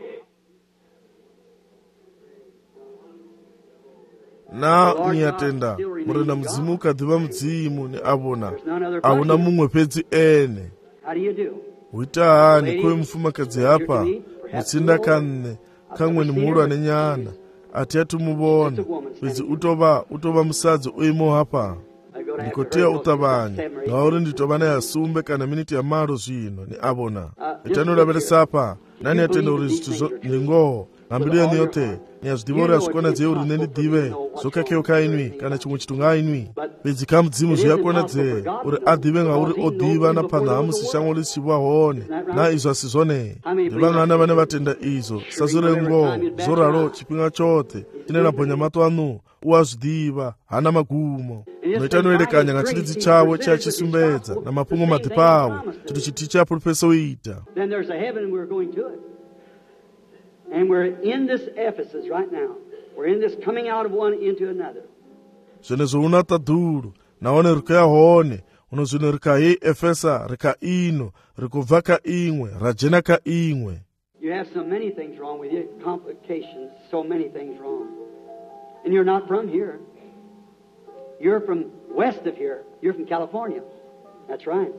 Na niyatenda murenda mudzimu ukadhiva mudzimu ni avona avona mumwe pedzi ene. How do you do? Uita hani kwe mufumakadzi hapa mutsinda kanne kamwe ni muhulu ane nyana ati atumuvona pedzi utova musadzi uimo hapa ndikoteya utavanya ngauri nditova nayasumbe kana miniti ya malo zvino ni avona itanoraveresapa nani atenda uri zvithu ndi ngoho ngambiri yeni yote niyazvidiva uri azvikonadzei uri nendidive zvokakeoka inwi kana chimwe chitunga inwi pedzi kamudzimu zviyakonadzei uri adhive ngauri odiva napana hamusi shango lichiva hone na izvo asizvone ndivangana vane vatenda izvo sazore ngoho zoraro chipinga chote chine nabhonya mato anu uwazvidiva hana magumo noita noerekanya ngachidzi chavo chiachisumbedza namapungo madhipa avo chito chiti chiapurupesa uita. Then there's a heaven and we're going to it. And we're in this Ephesus right now. We're in this coming out of one into another. Zvene zvounata dhuru naone rika hone uno zvino rika hii Efesa rika ino rikubva ka imwe rajena ka imwe. You have so many things wrong with you, complications, so many things wrong. And you're not from here. You're from west of here. You're from California. That's right.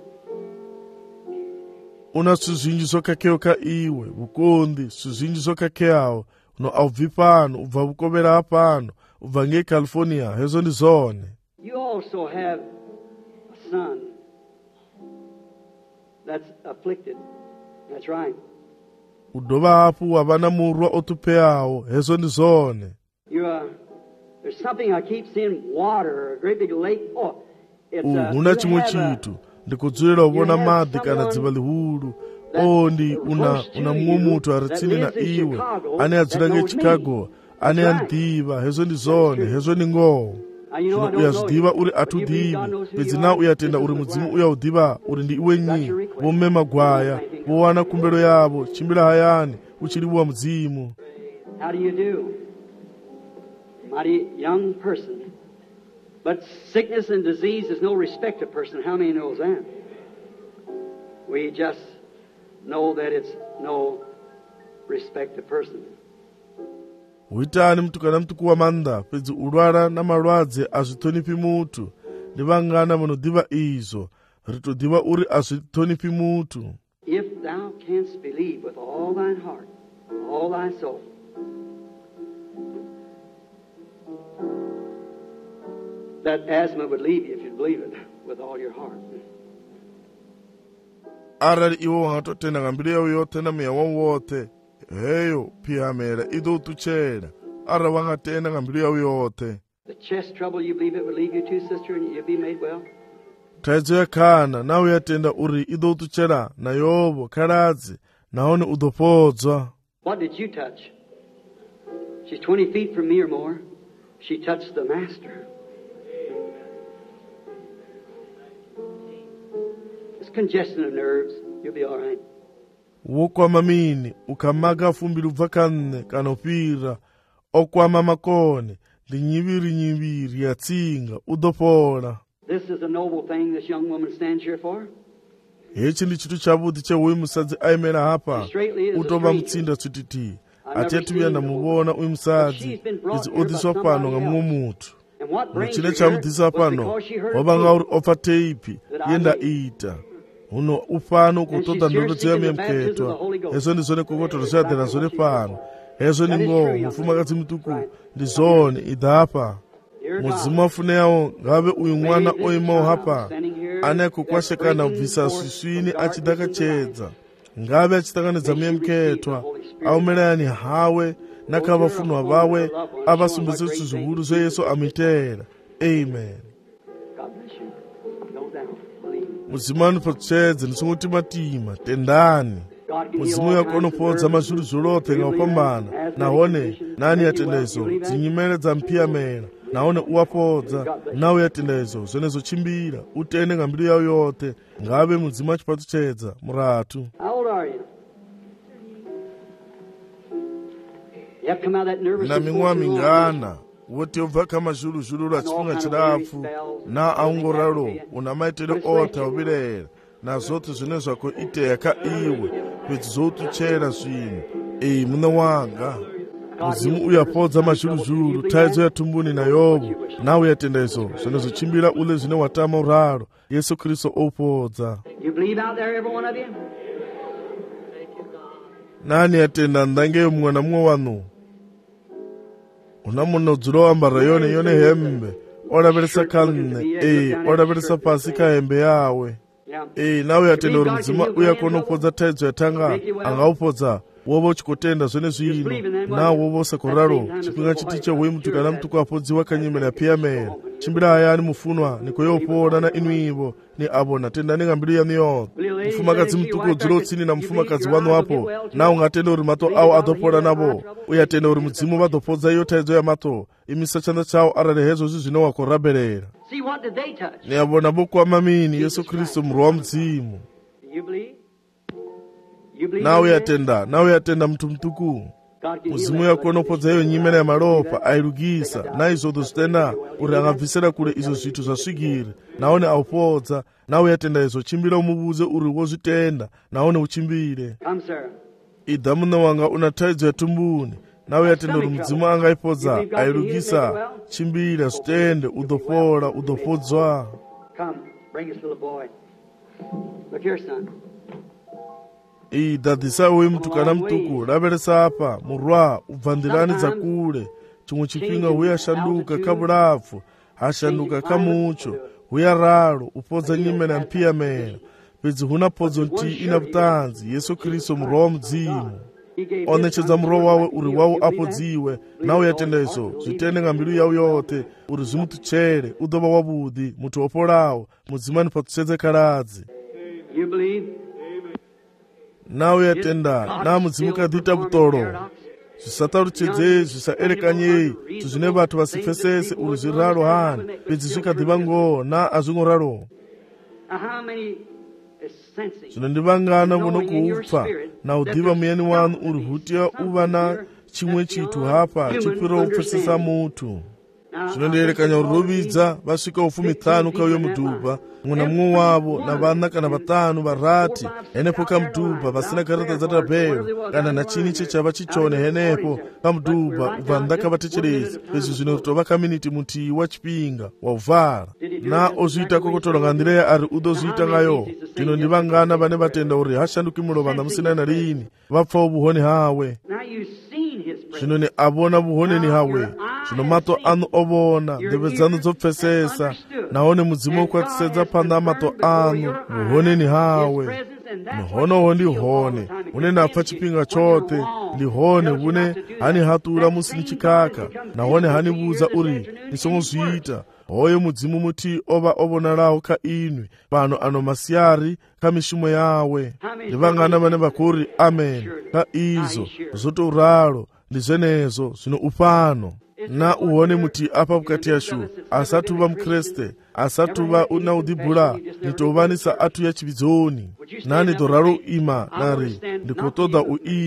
Una suzhinji zvokakeoka iwe vukondi suzhinji zvokakeawo uno aubvi pano ubva vukovera pano ubva ngeCalifornia hezo ndi zone. You also have a son that's afflicted. That's right. Udova hapo wavana murwa otupeawo hezo ndi zone. There's something I keep seeing, water, a great big lake. Oh, it's una chimwe chitu ndikudzulira ubona madhi kana dziva lihulu ndi una mumwe mutu ari tsini na iwe ane adzula ngeChicago ane andiva hezo ndi zone hezo ndi ngoho. Zvino uyazvidiva uri atudivi pedzi na uyatenda uri mudzimu uyaudhiva uri ndi iwe nyi vomume magwaya vowana kumbelo yavo chimbira hayani uchiliwa mudzimu. How do you do? Mighty young person. But sickness and disease is no respect of person. How many knows that? We just know that it's no respect of person. Uitani mtu kana mtu kuwa manda pedzi ulwara na malwadze azvitonipi mutu ndivangana vanodiva izvo ritodiva uri azvitonipi mutu. If thou canst believe with all thine heart, all thy soul, that asthma would leave you if you believe it with all your heart. Arali iwo wangatotenda ngambiri yao yote na mia wote heyo piamera ido utuchera ara wangatenda ngambiri yao yote. The chest trouble you believe it would leave you too, sister, and you'll be made well. Taidzo yakana nawe yatenda uri ido utuchera na yobo karadzi naone udopodzwa. What did you touch? She's 20 feet from me or more. She touched the master. Congestion of nerves, you'll be all right. Wokwama mini ukamaga fumbili ubva kanne kanopira okwama makone linyiviri yatsinga udopola. This is a noble thing this young woman stands here for. hechi ndi chinthu chavudhi cheuyu musadzi aimera hapa utova mutsinda tsutiti achetiuya ndamuona uyu musadzi idzi udhiswa pano nga mumwe mutu muchine chamudhisa pano wavanga uri ofa teipi yenda ita uno upano kutoda ndondo dzeyamiye muketwa hezvo ndizvone kokotoro zviadhera zvore pano hezvo ni ngoho mufumakadzi mutuku ndizvone idhapa mudzimu wafune yawo ngave uyu mwana oimawo hapa ane kukwashekana kubvisa svisvini achidakachedza ngave achitanganidza miye muketwa aumerayani hawe nakavafunwa vawe avasumbise kuti zvikuru zveyesu amiteera amen. Mudzimu anopotsedze ndisungotimatima tendani mudzimu yako unopodza mazvuru zvorothe ngaupambana nahone nani yatenda izvo dzinyimere dzampiyamera nahone uwapodza nawe yatenda izvo zvenezo chimbira utende nga mbiru yawo yothe ngave mudzimu achipatutsedza muratu. Na ming'wa mingana woti obva kamazhuruzhuru achifunga chirafu na aungoraro una maitiro ota ubirera na zote zvine zvako iteya ka iwe pedzi zoutuchera zvinhu ei muna wanga muzimu uyapodza mazhuruzhuru taidzo yatumbuni nayobu nawe yatenda izvo zvine zvichimbira ule zvine watama uraro Yesu Kristu opodza. Nani yatenda ndange mwana mumwe wanu una munhu dzuro wambara yone hembe oraveresa kanne oraveresa pasi kahembe yawe nawe yatenda uri mudzima uyakonopodza taidzo yatanga angaupodza wovo uchikotenda zvene zvino nawo vosakoraro chipinga chiti chehuyi mutukana mutuku apodziwa kanyimela piyamera chimbira ayani mufunwa nikoyopona na inwivo ni avo natendani nga mbiru yanu yothe mufumakadzi mutuku dzuro utsini na mufumakadzi wanu wapo na ungatenda uri mato awo adhopona navo uyatenda uri mudzimu vadhopodza iyo taidzo yamato imisa chanda chawo arali hezvo zvino wakoraberera ni avona vokwamamini Yesu Kristu murwa wa mudzimu nawe yatenda mtu mtuku muzimu yako unopodza iyo nyimene ya malopa airugisa naizvozvo zvitenda uri angabvisira kure izvo zvithu zvasvigiri naone aupodza nawe yatenda izvo chimbira umubuze uri wozvitenda naone uchimbire idha muna wanga una taidzo yatumbuni nawe yatenda uri mudzimu angaipodza airugisa chimbira zvitende udhopodzwa. Dadhisa uyu mutukana mutuku raveresa apa murwa ubvandirani dzakule chimwe chipinga huya ashanduka kabulafu ashanduka kamucho huya raro upodza nyimena mpiyamera pedzi huna podzo nti ina butanzi Yesu Kristu murwa wa mudzimu onechedza murwa wawe uri wawo apodziwe nawe yatenda izvo zvitende nga mbiru yawo yothe uri zvimutuchere udhova wavudhi mutu wopolawo mudzimu anipatutsedze karadzi. Nawe yatenda na mudzimu kadhita butoro zvisataruchedze zvisaerekanyei zvine vatu vasifesese uri zviraro hani pedzi zvikadhiva ngoho na azvingoraro zvinondivangana vono kuupfa na udhiva muyani wanu uri hutiya uva na chimwe chitu hapa chipiro upfesesa mutu zvinondeerekanya urovidza vasvika 15 kauyo mudhubha muna mumwe wavo na vana kana 5 varati henepo kamudhubha vasina karata dzatabhero kana nachini chechava chichone henepo kamudhubha ubva ndakavatechereza izvi zvino rutova kaminiti muti wachipinga wauvhara na ozviita kokotora ngandireya ari udozviita ngayo ndinondivangana vane vatenda uri hashanduki mulova ndamusina narini vapfawo buhoni hawe zvino ni avona buhoneni hawe zvino mato anu ovona ndeve dzanu dzopfesesa naone mudzimu wokwatisedzza panda mato anu buhoneni hawe muhonoho ndihone une napfa chipinga chothe ndihone une hani hatura musi nichikaka nahone hani buza uri nisomozviita hoyo mudzimu muti ova ovonalawo ka inwi pano ano masiyari kamishumo yawe ndivangana vane vakuri amen ka izo zotouralo ndizvenezo zvino upano na uone muti apa bukati yashu asatuva mukreste asatuva una udhibhula nitovanisa atu yachividzoni nani doraro ima nari ndikotoda uima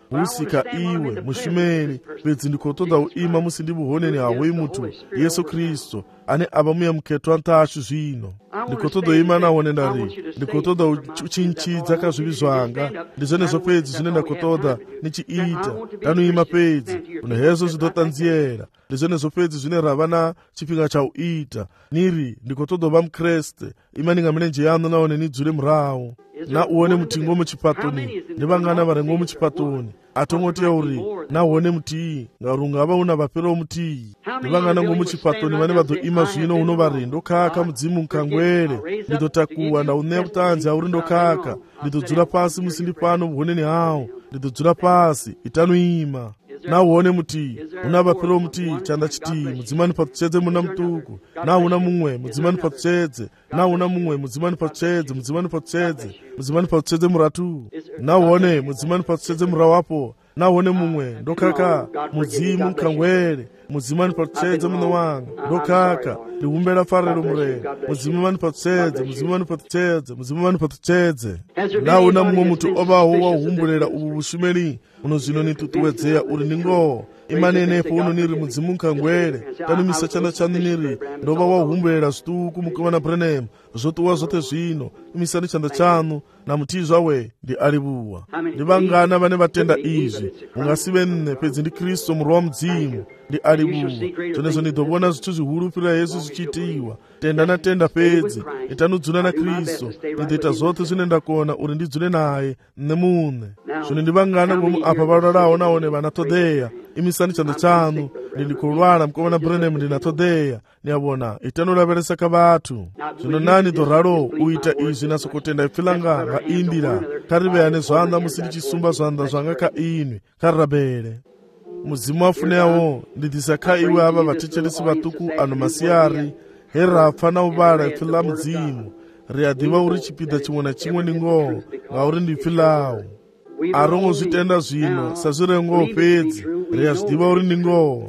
usika iwe mushumeri bedzi ndikotoda uima musindibuhoneni hawe mutu Yesu Kristo ane abamuya muketwa ntashu zvino ndikotoda ima naone ndari ndikotoda uchinchidza kazvivi zvanga ndizvonezvo pedzi zvine ndakotoda nichiita tanuima pedzi une hezo zvidotanziera ndizvonezvo pedzi zvine rava na chipinga chauita niri ndikotoda mukreste ima ningamine yano naone nidzure murawo na uone mutingo muchipatoni nevangana varengo muchipatoni atongotiya uri naone mutii ngarungava una vapero mutii nevangana ngo muchipatoni vane vadoima zvino unovari ndokaka mudzimu nkangwere ndidotakuwa ndauneya kutanzi auri ndokaka ndidodzura pasi musindi pano buhoneni hawo ndidodzura pasi itanuima nauone muti una vapero muti chanda chiti mudzimani patuchedze muna mutuku nauna mumwe mudzimani patuchedze nauna mumwe mudzimani patuchedze mudzimani patuchedze mudzimani patuchedze muratu nauone mudzimani patuchedze murawapo nauone mumwe ndokaka mudzimu nkangwere mudzimani patuchedze muno wanga ndokaka ndihumbera farero mure mudzimani patuchedze mudzimani patuchedze mudzimani patuchedze nauna mumwe mutu ovaho wahumburera ubu bushumeri uno zvino nitutuwedzeya uri ningoho imanenepo uno niri mudzimu nkangwere tanumisa chanda chanu niri ndova wahumburera zvituku mukomana Branham zvotuwa zvote zvino imisani chanda chanu namuti zvawe ndi alibuwa ndivangana vane vatenda izvi ungasive nne pedzi ndi Kristo murwa mudzimu ndi alibuwa zvonezvo ndidovona zvithu zvihurupira Yesu zvichitiwa tenda na tenda pedzi itanudzuna na Kristo ndidoita zvote zvine ndakona uri ndidzune naye nne mune zvino ndivangana ngomu apa vararawo naone vanatodeya imisani chanda chanu ndindikulwala mukomana Branham ndinatodeya niyavona itanolaveresa ka vathu zvino nani doralo uita izvi nasokotenda ipfilanga nga indira kariveyane zvanda musindi chisumba zvanda zvanga ka inwi karabele mudzimu wafuneyawo ndidisaka iwe ava vatecheresi vatuku ano masiyari herapfa na uvala ipfila mudzimu riadiva uri chipida chimwe na chimwe ningoho ngauri ndipfilawo arongo zvitenda zvino sazvirengo pedzi riyazvidiva uri ningoho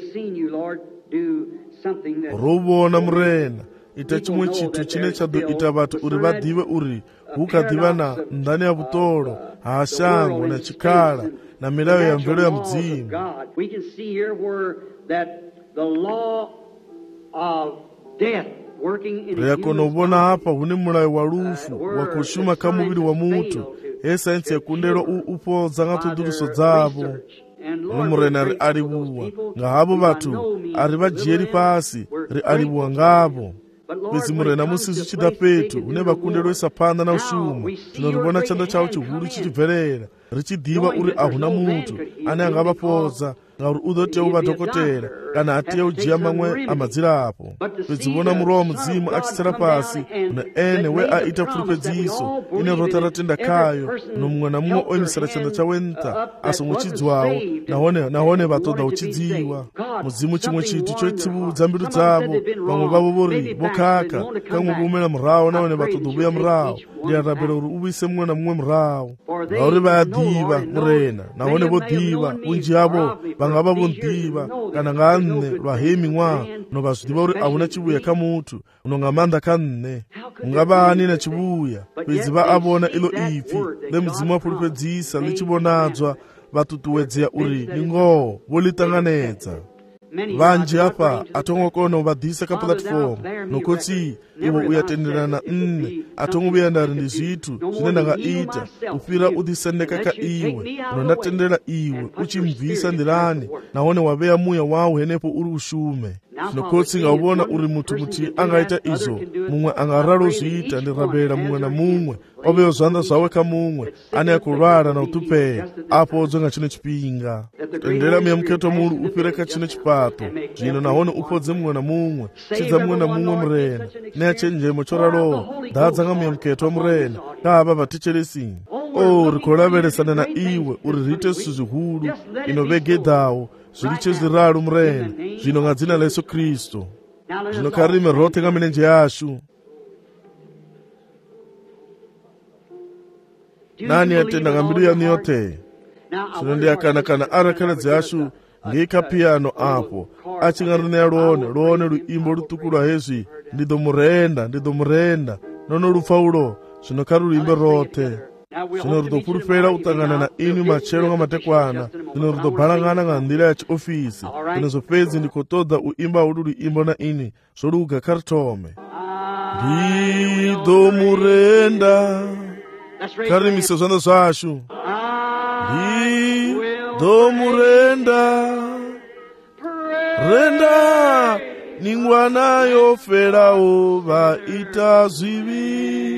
rovona murena ita chimwe chitu chine chadoita vatu uri vadive uri hukadivana ndani ya vutoro hashango na chikala na milayo ya mvelo ya mudzimu reyakonovona hapa hune mulayo wa lufu wakushuma ka muviri wa mutu esainsi yakundero upodza ng'atuduruso dzavo nomurena ri alibuwa ngahavo vatu ari vajeri pasi ri alibuwa ngavo pedzi murena musi zvichida petu une vakundero esapanda na ushuma tinorivona chanda chavo chihuru chichibverera richidiva uri ahuna mutu ane angavapodza ngauri udotiya uva dhokotera kana atiya ujiya mamwe amadzirapo pedzivona murova mudzimu achisera pasi una ene we aita pfuripedziso ine rota ratenda kayo nomumwe na mumwe oimisira chanda chawenta asongochidzwawo nahone vatoda uchidziwa mudzimu chimwe chitu choitsivudza mbiru dzavo vamwe vavo vori vokaka kamwe kuumela murawo nahone vatoda uvuya murawo ndiyarabela uri uvise mumwe na mumwe murawo ngauri vayadiva murena nahone vodiva unji yavo vangava vondiva kana nganne lwahemi mwa novazvidiva uri ahuna chivuya ka mutu unonga manda ka nne ungava ani na chivuya pedzi va avona ilo ipfi lemudzimu wapulupedzisa lichivonadzwa vatutuwedzeya uri ningoho volitanganedza vanji apa atongokona uvadhisa ka platform nokoti iwe uyatenderana nne atongovuya ndari ndi zvithu zvine ndanga'ita ufira udhisendeka ka iwe unondatendera iwe uchimubvisa ndirani nahone waveya muya wawo henepo uri ushume nokotsi ngauvona uri muti muti angaita izvo mumwe angararo zviita ndirabela mumwe na mumwe oveyo zvanda zvawe ka mumwe ane akulwala na utupeya apodzo nga chino chipinga tendera muya muketo muru upire ka chino chipato zvino nahone upodze mumwe na mumwe chidza mumwe na mumwe murena neachenjemo choralowa dhadza nga muya muketo murena kava vatecheresi rikolaveresana na iwe uri rite zvitu zvihulu inovegedhawo zviri chezviraro murena zvino nga dzina la Yesu Kristo zvino karime rote nga milenje yashu nani yatenda nga mbiru yanu yote zvino ndiyakana arakaledzi yashu ngeika piano apo achingarina lwone luimbo lutuku lwa hezvi ndidomurenda nono lupfaulo zvino kari luimbo rote zvino ri ḓo fhulufhela u ṱangana na inwi matshelo nga madekwana. Zwino ri ḓo balangana nga nḓila ya tshiofisi. Zwenezwo fhedzi ndi khou ṱoḓa u imba holu luimbo na ini zwo luga kha ri thome. Ndi ḓo murenda. Kha ri imise zwanḓa zwashu. Ndi ḓo murenda. Renda ni ṅwana yo felaho vha ita zwivhi.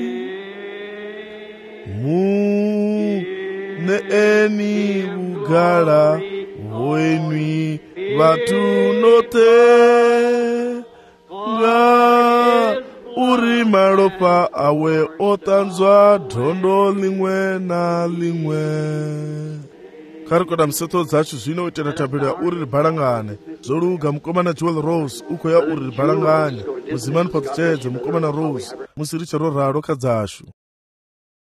Muneeni vhugala vhoenwi vhathu noṱhe nga uri malofha awe o ṱanzwa dhondo ḽiṅwe na ḽiṅwe. Kha ri koda musetho dzashu zwino u itela thabelo ya uri ri balangane. Zwo luga mukomana Joel Rose u khou ya uri ri balangane. Muzimani Potchefstroom mukomana Rose musi ri tshe ro ralo kha dzashu.